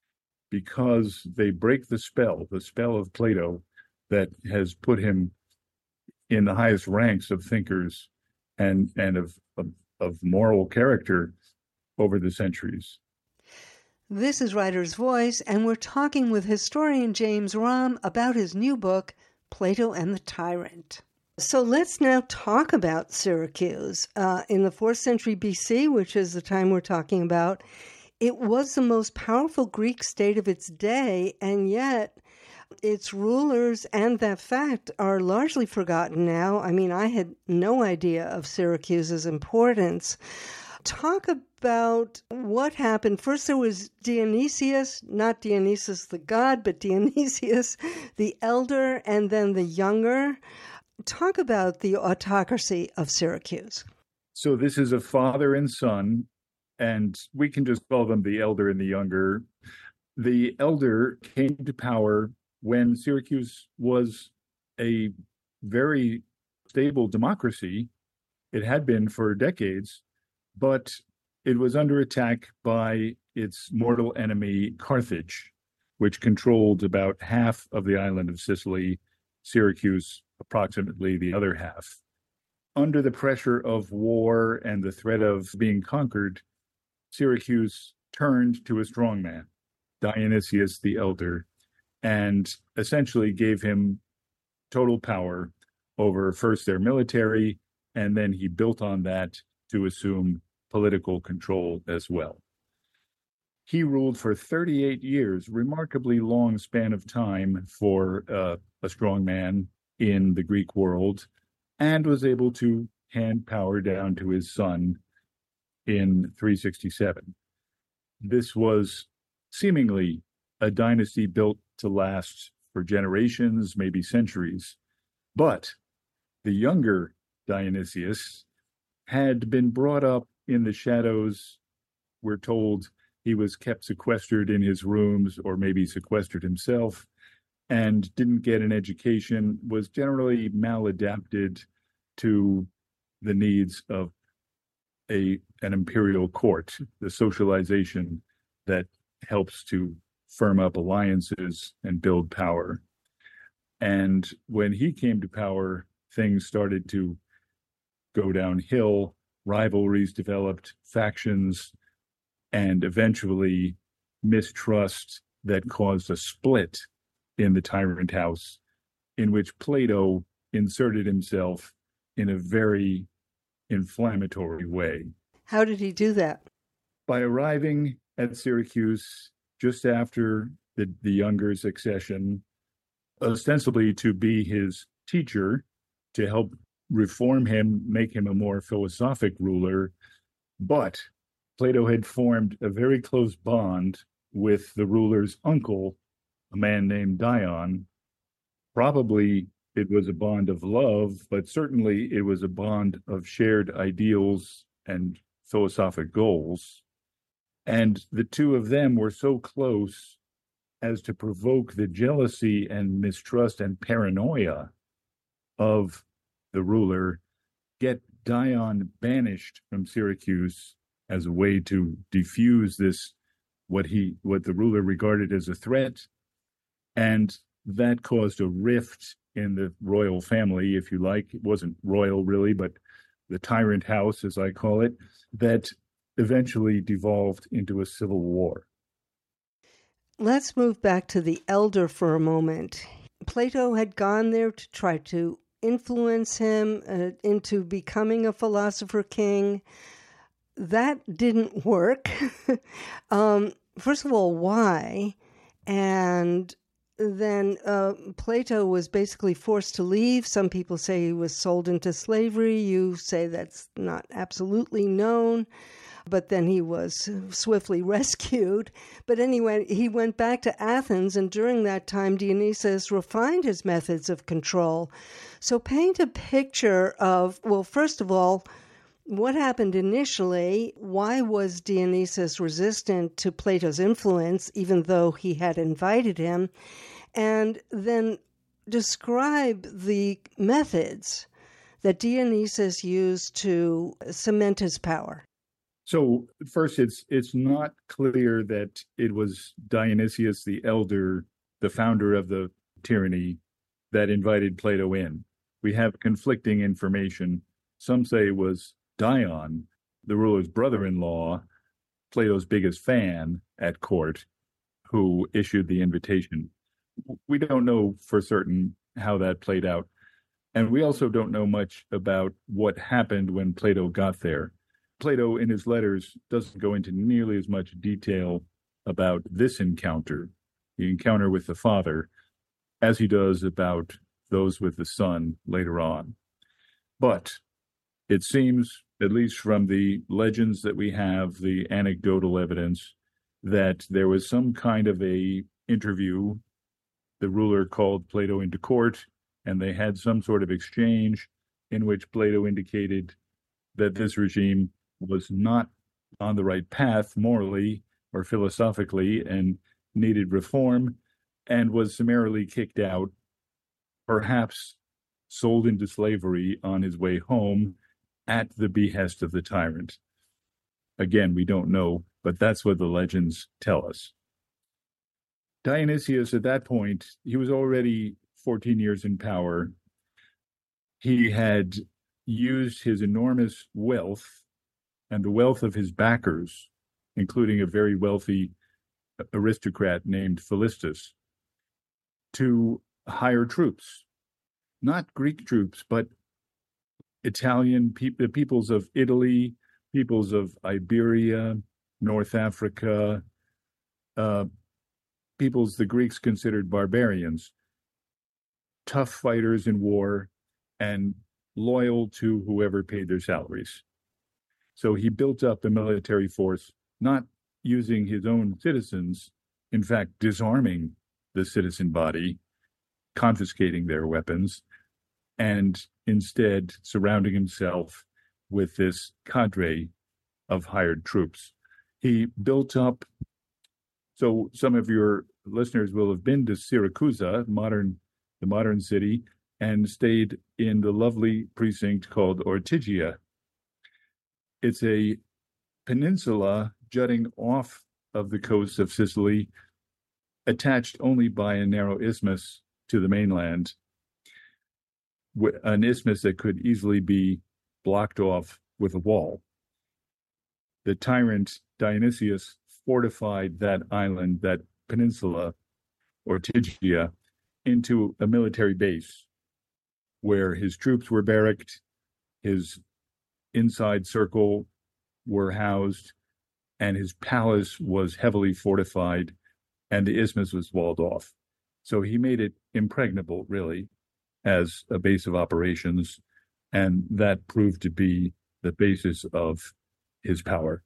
because they break the spell, the spell of Plato that has put him in the highest ranks of thinkers and, and of, of, of moral character over the centuries.
This is Writer's Voice, and we're talking with historian James Romm about his new book, Plato and the Tyrant. So let's now talk about Syracuse. Uh, in the fourth century B C, which is the time we're talking about, it was the most powerful Greek state of its day, and yet its rulers and that fact are largely forgotten now. I mean, I had no idea of Syracuse's importance. Talk about what happened. First, there was Dionysius, not Dionysus the god, but Dionysius the elder, and then the younger. Talk about the autocracy of Syracuse.
So this is a father and son, and we can just call them the elder and the younger. The elder came to power when Syracuse was a very stable democracy. It had been for decades, but it was under attack by its mortal enemy, Carthage, which controlled about half of the island of Sicily, Syracuse approximately the other half. Under the pressure of war and the threat of being conquered, Syracuse turned to a strongman, Dionysius the Elder, and essentially gave him total power over first their military, and then he built on that to assume political control as well. He ruled for thirty-eight years, remarkably long span of time for uh, a strong man in the Greek world, and was able to hand power down to his son in three sixty-seven. This was seemingly a dynasty built to last for generations, maybe centuries. But the younger Dionysius had been brought up in the shadows. We're told he was kept sequestered in his rooms, or maybe sequestered himself, and didn't get an education, was generally maladapted to the needs of a an imperial court, the socialization that helps to firm up alliances and build power. And when he came to power, things started to go downhill. Rivalries developed, factions, and eventually mistrust that caused a split in the tyrant house, in which Plato inserted himself in a very inflammatory way.
How did he do that?
By arriving at Syracuse just after the, the younger accession, ostensibly to be his teacher, to help reform him, make him a more philosophic ruler. But Plato had formed a very close bond with the ruler's uncle, a man named Dion. Probably it was a bond of love, but certainly it was a bond of shared ideals and philosophic goals. And the two of them were so close as to provoke the jealousy and mistrust and paranoia of the ruler, get Dion banished from Syracuse as a way to defuse this, what he, what the ruler regarded as a threat. And that caused a rift in the royal family, if you like. It wasn't royal really, but the tyrant house, as I call it, that eventually devolved into a civil war.
Let's move back to the elder for a moment. Plato had gone there to try to influence him uh, into becoming a philosopher king. That didn't work. um, first of all, why? And then uh, Plato was basically forced to leave. Some people say he was sold into slavery. You say that's not absolutely known. But then he was swiftly rescued. But anyway, he went back to Athens, and during that time, Dionysius refined his methods of control. So paint a picture of, well, first of all, what happened initially? Why was Dionysius resistant to Plato's influence, even though he had invited him? And then describe the methods that Dionysius used to cement his power.
So first, it's it's not clear that it was Dionysius the Elder, the founder of the tyranny, that invited Plato in. We have conflicting information. Some say it was Dion, the ruler's brother-in-law, Plato's biggest fan at court, who issued the invitation. We don't know for certain how that played out. And we also don't know much about what happened when Plato got there. Plato, in his letters, doesn't go into nearly as much detail about this encounter, the encounter with the father, as he does about those with the son later on. But it seems, at least from the legends that we have, the anecdotal evidence, that there was some kind of a interview. The ruler called Plato into court, and they had some sort of exchange in which Plato indicated that this regime was not on the right path morally or philosophically and needed reform, and was summarily kicked out, perhaps sold into slavery on his way home at the behest of the tyrant. Again, we don't know, but that's what the legends tell us. Dionysius, at that point, he was already fourteen years in power. He had used his enormous wealth and the wealth of his backers, including a very wealthy aristocrat named Philistus, to hire troops, not Greek troops, but Italian, pe- the peoples of Italy, peoples of Iberia, North Africa, uh, peoples the Greeks considered barbarians, tough fighters in war, and loyal to whoever paid their salaries. So he built up a military force, not using his own citizens, in fact, disarming the citizen body, confiscating their weapons, and instead surrounding himself with this cadre of hired troops. He built up, so some of your listeners will have been to Syracusa, modern, the modern city, and stayed in the lovely precinct called Ortygia. It's a peninsula jutting off of the coast of Sicily, attached only by a narrow isthmus to the mainland, an isthmus that could easily be blocked off with a wall. The tyrant Dionysius fortified that island, that peninsula, Ortygia, into a military base where his troops were barracked, his inside circle were housed, and his palace was heavily fortified, and the isthmus was walled off. So he made it impregnable, really, as a base of operations, and that proved to be the basis of his power.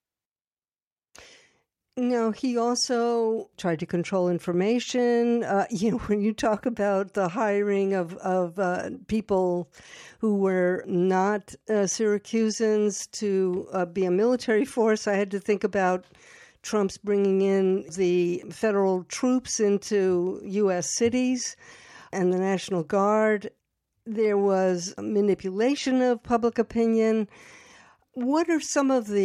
No, he also tried to control information. Uh, you know, when you talk about the hiring of of uh, people who were not uh, Syracusans to uh, be a military force, I had to think about Trump's bringing in the federal troops into U S cities and the National Guard. There was a manipulation of public opinion. What are some of the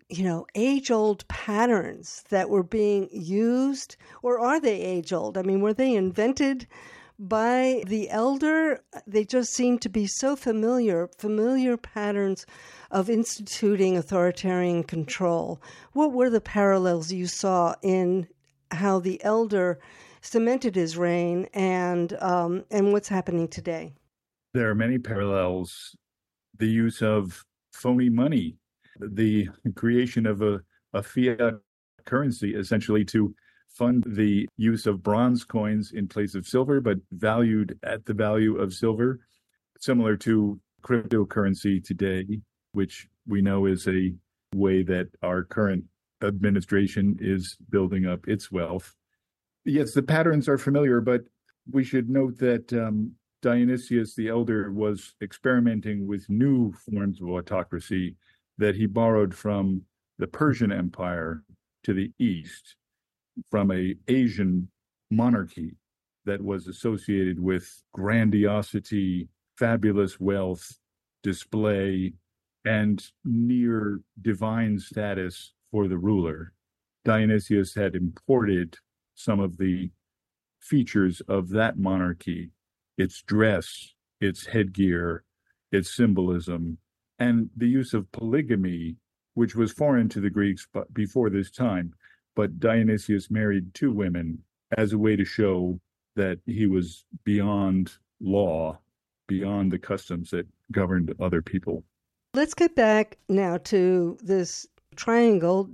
you know, age-old patterns that were being used, or are they age-old? I mean, were they invented by the elder? They just seem to be so familiar, familiar patterns of instituting authoritarian control. What were the parallels you saw in how the elder cemented his reign and um, and what's happening today?
There are many parallels. The use of phony money, the creation of a, a fiat currency, essentially to fund the use of bronze coins in place of silver, but valued at the value of silver, similar to cryptocurrency today, which we know is a way that our current administration is building up its wealth. Yes, the patterns are familiar, but we should note that um, Dionysius the Elder was experimenting with new forms of autocracy that he borrowed from the Persian Empire to the east, from an Asian monarchy that was associated with grandiosity, fabulous wealth, display, and near divine status for the ruler. Dionysius had imported some of the features of that monarchy, its dress, its headgear, its symbolism, and the use of polygamy, which was foreign to the Greeks before this time. But Dionysius married two women as a way to show that he was beyond law, beyond the customs that governed other people.
Let's get back now to this triangle,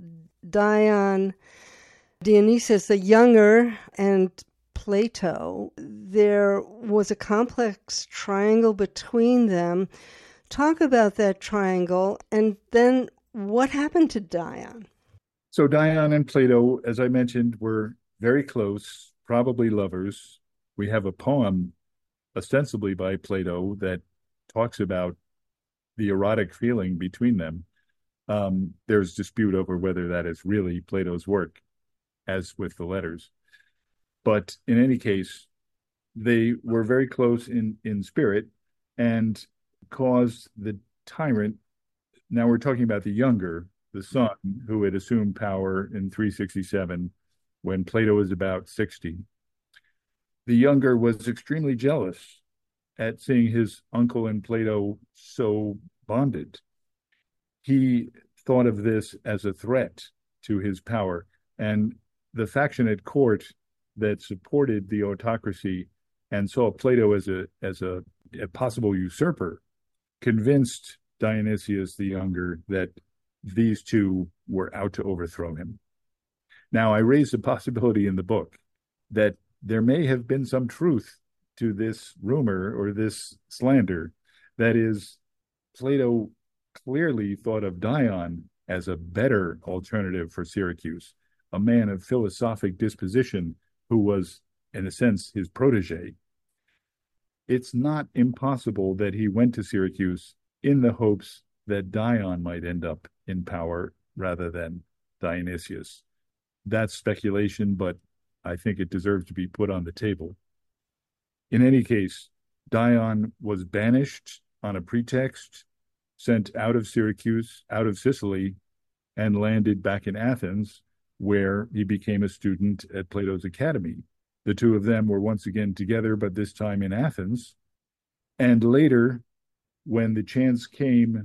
Dion, Dionysius the Younger, and Plato. There was a complex triangle between them. Talk about that triangle, and then what happened to Dion?
So Dion and Plato, as I mentioned, were very close, probably lovers. We have a poem ostensibly by Plato that talks about the erotic feeling between them. Um, there's dispute over whether that is really Plato's work, as with the letters. But in any case, they were very close in, in spirit and caused the tyrant. Now we're talking about the younger, the son, who had assumed power in three sixty-seven when Plato was about sixty. The younger was extremely jealous at seeing his uncle and Plato so bonded. He thought of this as a threat to his power, and the faction at court that supported the autocracy and saw Plato as a as a, a possible usurper convinced Dionysius the Younger that these two were out to overthrow him. Now, I raise the possibility in the book that there may have been some truth to this rumor or this slander. That is, Plato clearly thought of Dion as a better alternative for Syracuse, a man of philosophic disposition who was, in a sense, his protege. It's not impossible that he went to Syracuse in the hopes that Dion might end up in power rather than Dionysius. That's speculation, but I think it deserves to be put on the table. In any case, Dion was banished on a pretext, sent out of Syracuse, out of Sicily, and landed back in Athens, where he became a student at Plato's Academy. The two of them were once again together, but this time in Athens. And later, when the chance came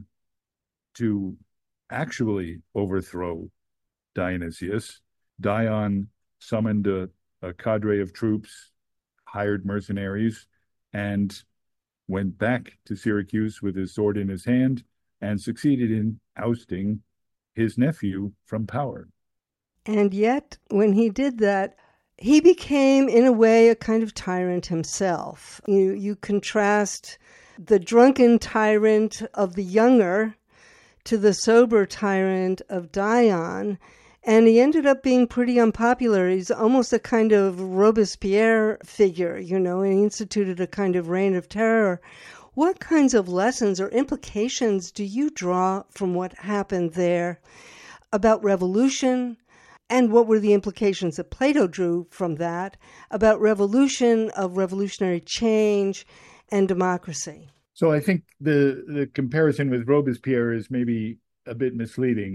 to actually overthrow Dionysius, Dion summoned a, a cadre of troops, hired mercenaries, and went back to Syracuse with his sword in his hand and succeeded in ousting his nephew from power.
And yet, when he did that, he became, in a way, a kind of tyrant himself. You, you contrast the drunken tyrant of the younger to the sober tyrant of Dion, and he ended up being pretty unpopular. He's almost a kind of Robespierre figure, you know, and he instituted a kind of reign of terror. What kinds of lessons or implications do you draw from what happened there about revolution? And what were the implications that Plato drew from that about revolution, of revolutionary change and democracy?
So I think the, the comparison with Robespierre is maybe a bit misleading.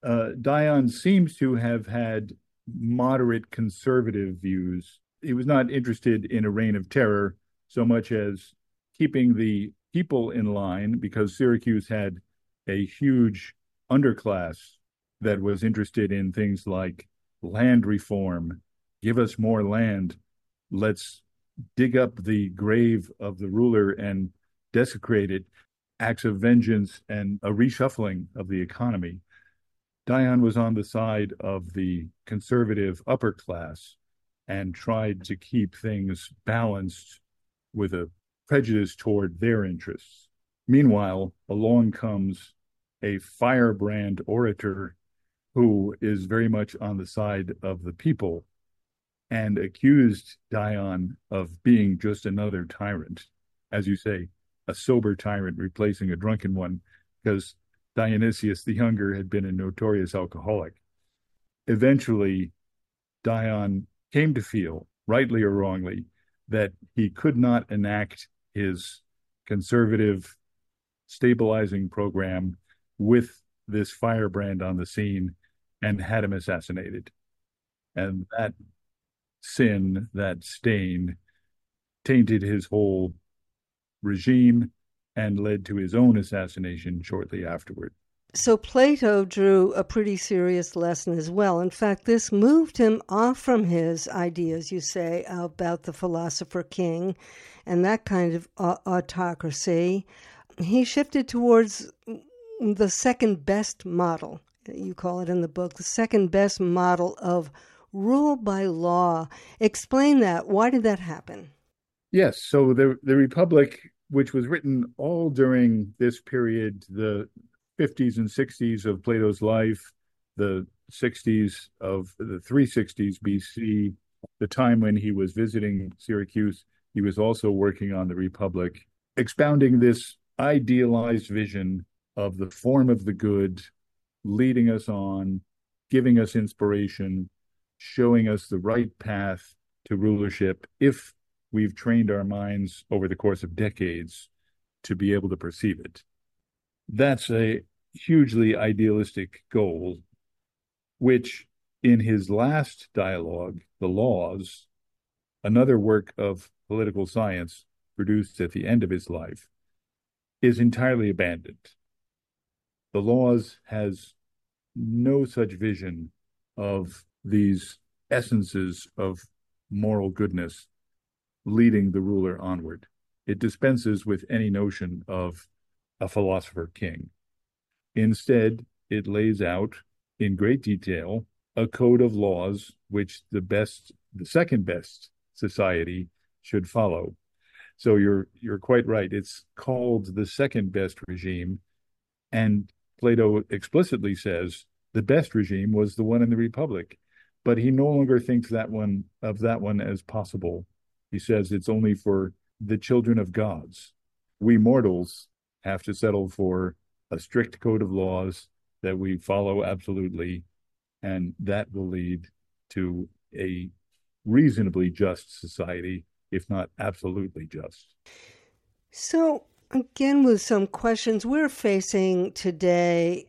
Uh, Dion seems to have had moderate conservative views. He was not interested in a reign of terror so much as keeping the people in line, because Syracuse had a huge underclass that was interested in things like land reform. Give us more land. Let's dig up the grave of the ruler and desecrate it. Acts of vengeance and a reshuffling of the economy. Dion was on the side of the conservative upper class and tried to keep things balanced with a prejudice toward their interests. Meanwhile, along comes a firebrand orator who is very much on the side of the people and accused Dion of being just another tyrant. As you say, a sober tyrant replacing a drunken one, because Dionysius the Younger had been a notorious alcoholic. Eventually, Dion came to feel, rightly or wrongly, that he could not enact his conservative stabilizing program with this firebrand on the scene and had him assassinated. And that sin, that stain, tainted his whole regime and led to his own assassination shortly afterward.
So Plato drew a pretty serious lesson as well. In fact, this moved him off from his ideas, you say, about the philosopher king and that kind of autocracy. He shifted towards the second best model, you call it in the book, the second best model of rule by law. Explain that. Why did that happen?
Yes, so the the Republic, which was written all during this period, the fifties and sixties of Plato's life, the sixties of the three sixties B C, the time when he was visiting Syracuse, he was also working on the Republic, expounding this idealized vision of the form of the good, leading us on, giving us inspiration, showing us the right path to rulership if we've trained our minds over the course of decades to be able to perceive it. That's a hugely idealistic goal, which in his last dialogue, The Laws, another work of political science produced at the end of his life, is entirely abandoned. The Laws has no such vision of these essences of moral goodness leading the ruler onward. It dispenses with any notion of a philosopher king. Instead, it lays out in great detail a code of laws which the best, the second best society should follow. So you're you're quite right. It's called the second best regime, and Plato explicitly says the best regime was the one in the Republic, but he no longer thinks that one of that one as possible. He says it's only for the children of gods. We mortals have to settle for a strict code of laws that we follow absolutely, and that will lead to a reasonably just society, if not absolutely just.
So, again, with some questions, we're facing today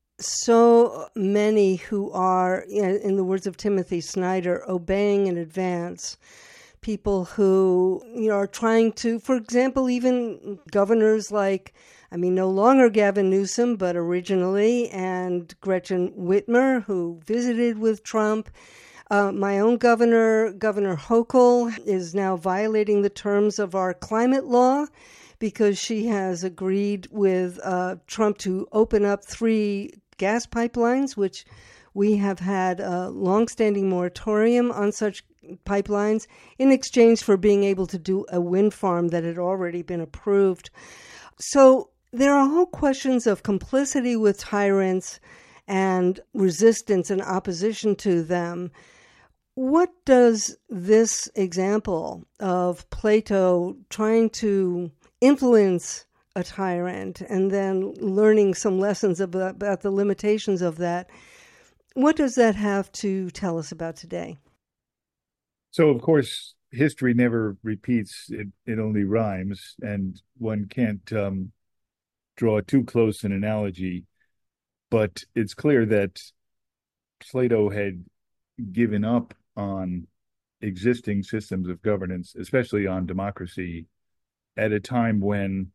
so many who are, in the words of Timothy Snyder, obeying in advance. People who, you know, are trying to, for example, even governors like, I mean, no longer Gavin Newsom, but originally, and Gretchen Whitmer, who visited with Trump. Uh, my own governor, Governor Hochul, is now violating the terms of our climate law because she has agreed with uh, Trump to open up three gas pipelines, which we have had a longstanding moratorium on such pipelines in exchange for being able to do a wind farm that had already been approved. So there are whole questions of complicity with tyrants and resistance and opposition to them. What does this example of Plato trying to influence a tyrant and then learning some lessons about, about the limitations of that, what does that have to tell us about today?
So, of course, history never repeats, it, it only rhymes, and one can't um, draw too close an analogy But it's clear that Plato had given up on existing systems of governance, especially on democracy, at a time when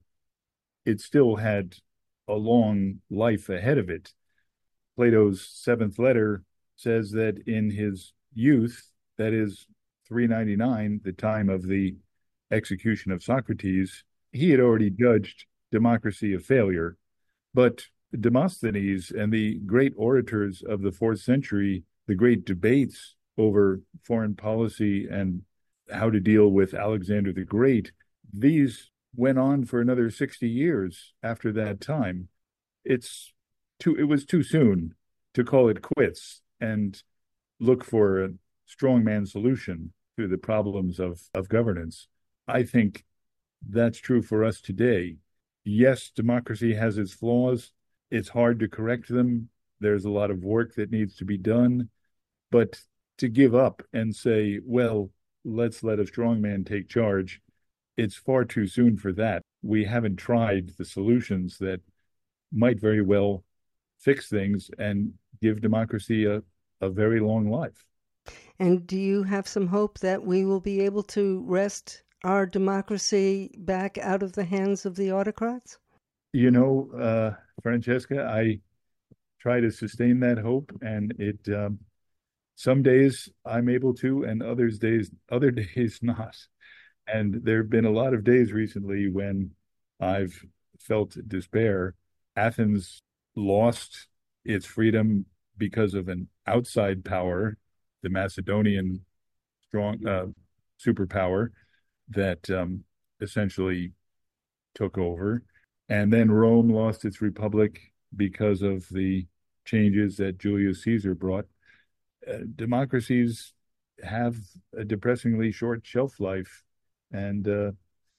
it still had a long life ahead of it. Plato's seventh letter says that in his youth, that is three ninety-nine, the time of the execution of Socrates, he had already judged democracy a failure. But Demosthenes and the great orators of the fourth century, the great debates over foreign policy and how to deal with Alexander the Great, these went on for another sixty years after that time. It's too, it was too soon to call it quits and look for a strongman solution to the problems of, of governance. I think that's true for us today. Yes, democracy has its flaws. It's hard to correct them. There's a lot of work that needs to be done. But to give up and say, well, let's let a strongman take charge, it's far too soon for that. We haven't tried the solutions that might very well fix things and give democracy a, a very long life.
And do you have some hope that we will be able to wrest our democracy back out of the hands of the autocrats?
You know, uh, Francesca, I try to sustain that hope, and it um, some days I'm able to, and others days, other days not. And there have been a lot of days recently when I've felt despair. Athens lost its freedom because of an outside power, the Macedonian strong uh, superpower that um, essentially took over. And then Rome lost its republic because of the changes that Julius Caesar brought. Uh, democracies have a depressingly short shelf life, and uh,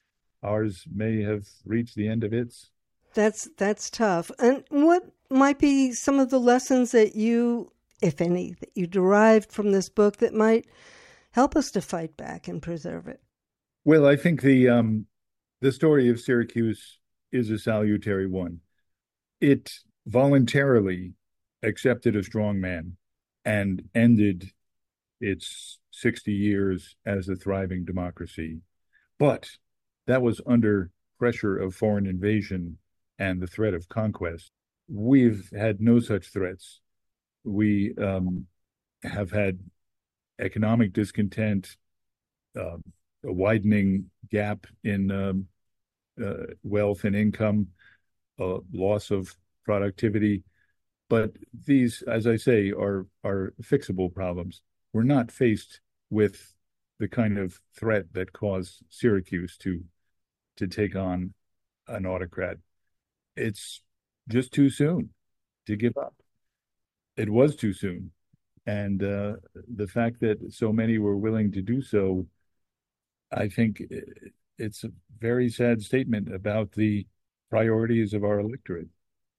ours may have reached the end of its.
That's that's tough. And what might be some of the lessons that you, if any, that you derived from this book that might help us to fight back and preserve it?
Well, I think the um, the story of Syracuse is a salutary one. It voluntarily accepted a strong man and ended its sixty years as a thriving democracy. But that was under pressure of foreign invasion and the threat of conquest. We've had no such threats. We um, have had economic discontent, uh, a widening gap in um, uh, wealth and income, uh, loss of productivity. But these, as I say, are are fixable problems. We're not faced with the kind of threat that caused Syracuse to to take on an autocrat. It's just too soon to give up. It was too soon. And uh, the fact that so many were willing to do so, I think it's a very sad statement about the priorities of our electorate.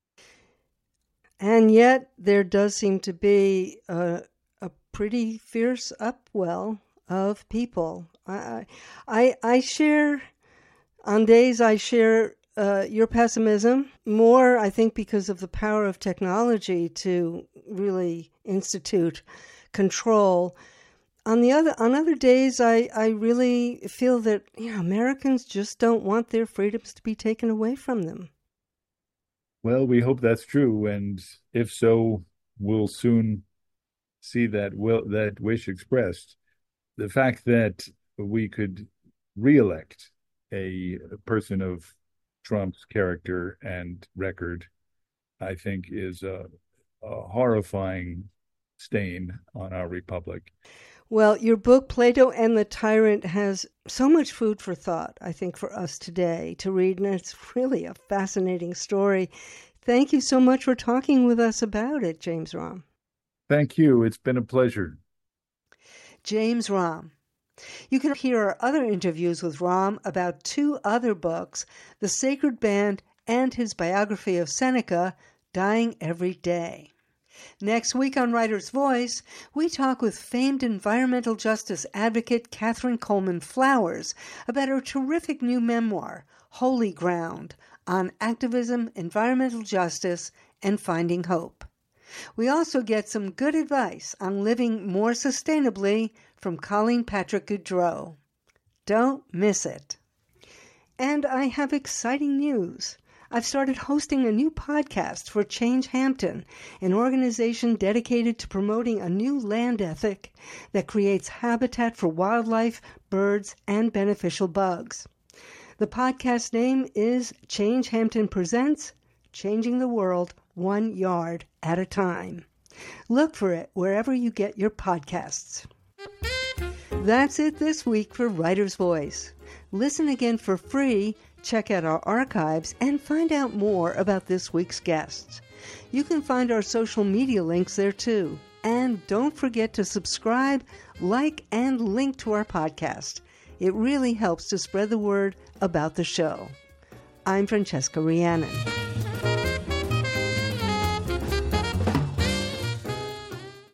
And yet there does seem to be a, a pretty fierce upwell of people. I, I, I share, on days I share uh, your pessimism, more I think because of the power of technology to really institute control. On the other, on other days, I, I really feel that, you know, Americans just don't want their freedoms to be taken away from them.
Well, we hope that's true, and if so, we'll soon see that will that wish expressed. The fact that we could reelect a person of Trump's character and record, I think, is a, a horrifying stain on our republic.
Well, your book, Plato and the Tyrant, has so much food for thought, I think, for us today to read, and it's really a fascinating story. Thank you so much for talking with us about it, James Romm.
Thank you. It's been a pleasure.
James Romm. You can hear our other interviews with Romm about two other books, The Sacred Band and his biography of Seneca, Dying Every Day. Next week on Writer's Voice, we talk with famed environmental justice advocate Catherine Coleman Flowers about her terrific new memoir, Holy Ground, on activism, environmental justice, and finding hope. We also get some good advice on living more sustainably from Colleen Patrick Goudreau. Don't miss it. And I have exciting news. I've started hosting a new podcast for Change Hampton, an organization dedicated to promoting a new land ethic that creates habitat for wildlife, birds, and beneficial bugs. The podcast name is Change Hampton Presents Changing the World One Yard at a Time. Look for it wherever you get your podcasts. That's it this week for Writer's Voice. Listen again for free, check out our archives, and find out more about this week's guests. You can find our social media links there too. And don't forget to subscribe, like, and link to our podcast. It really helps to spread the word about the show. I'm Francesca Rhiannon.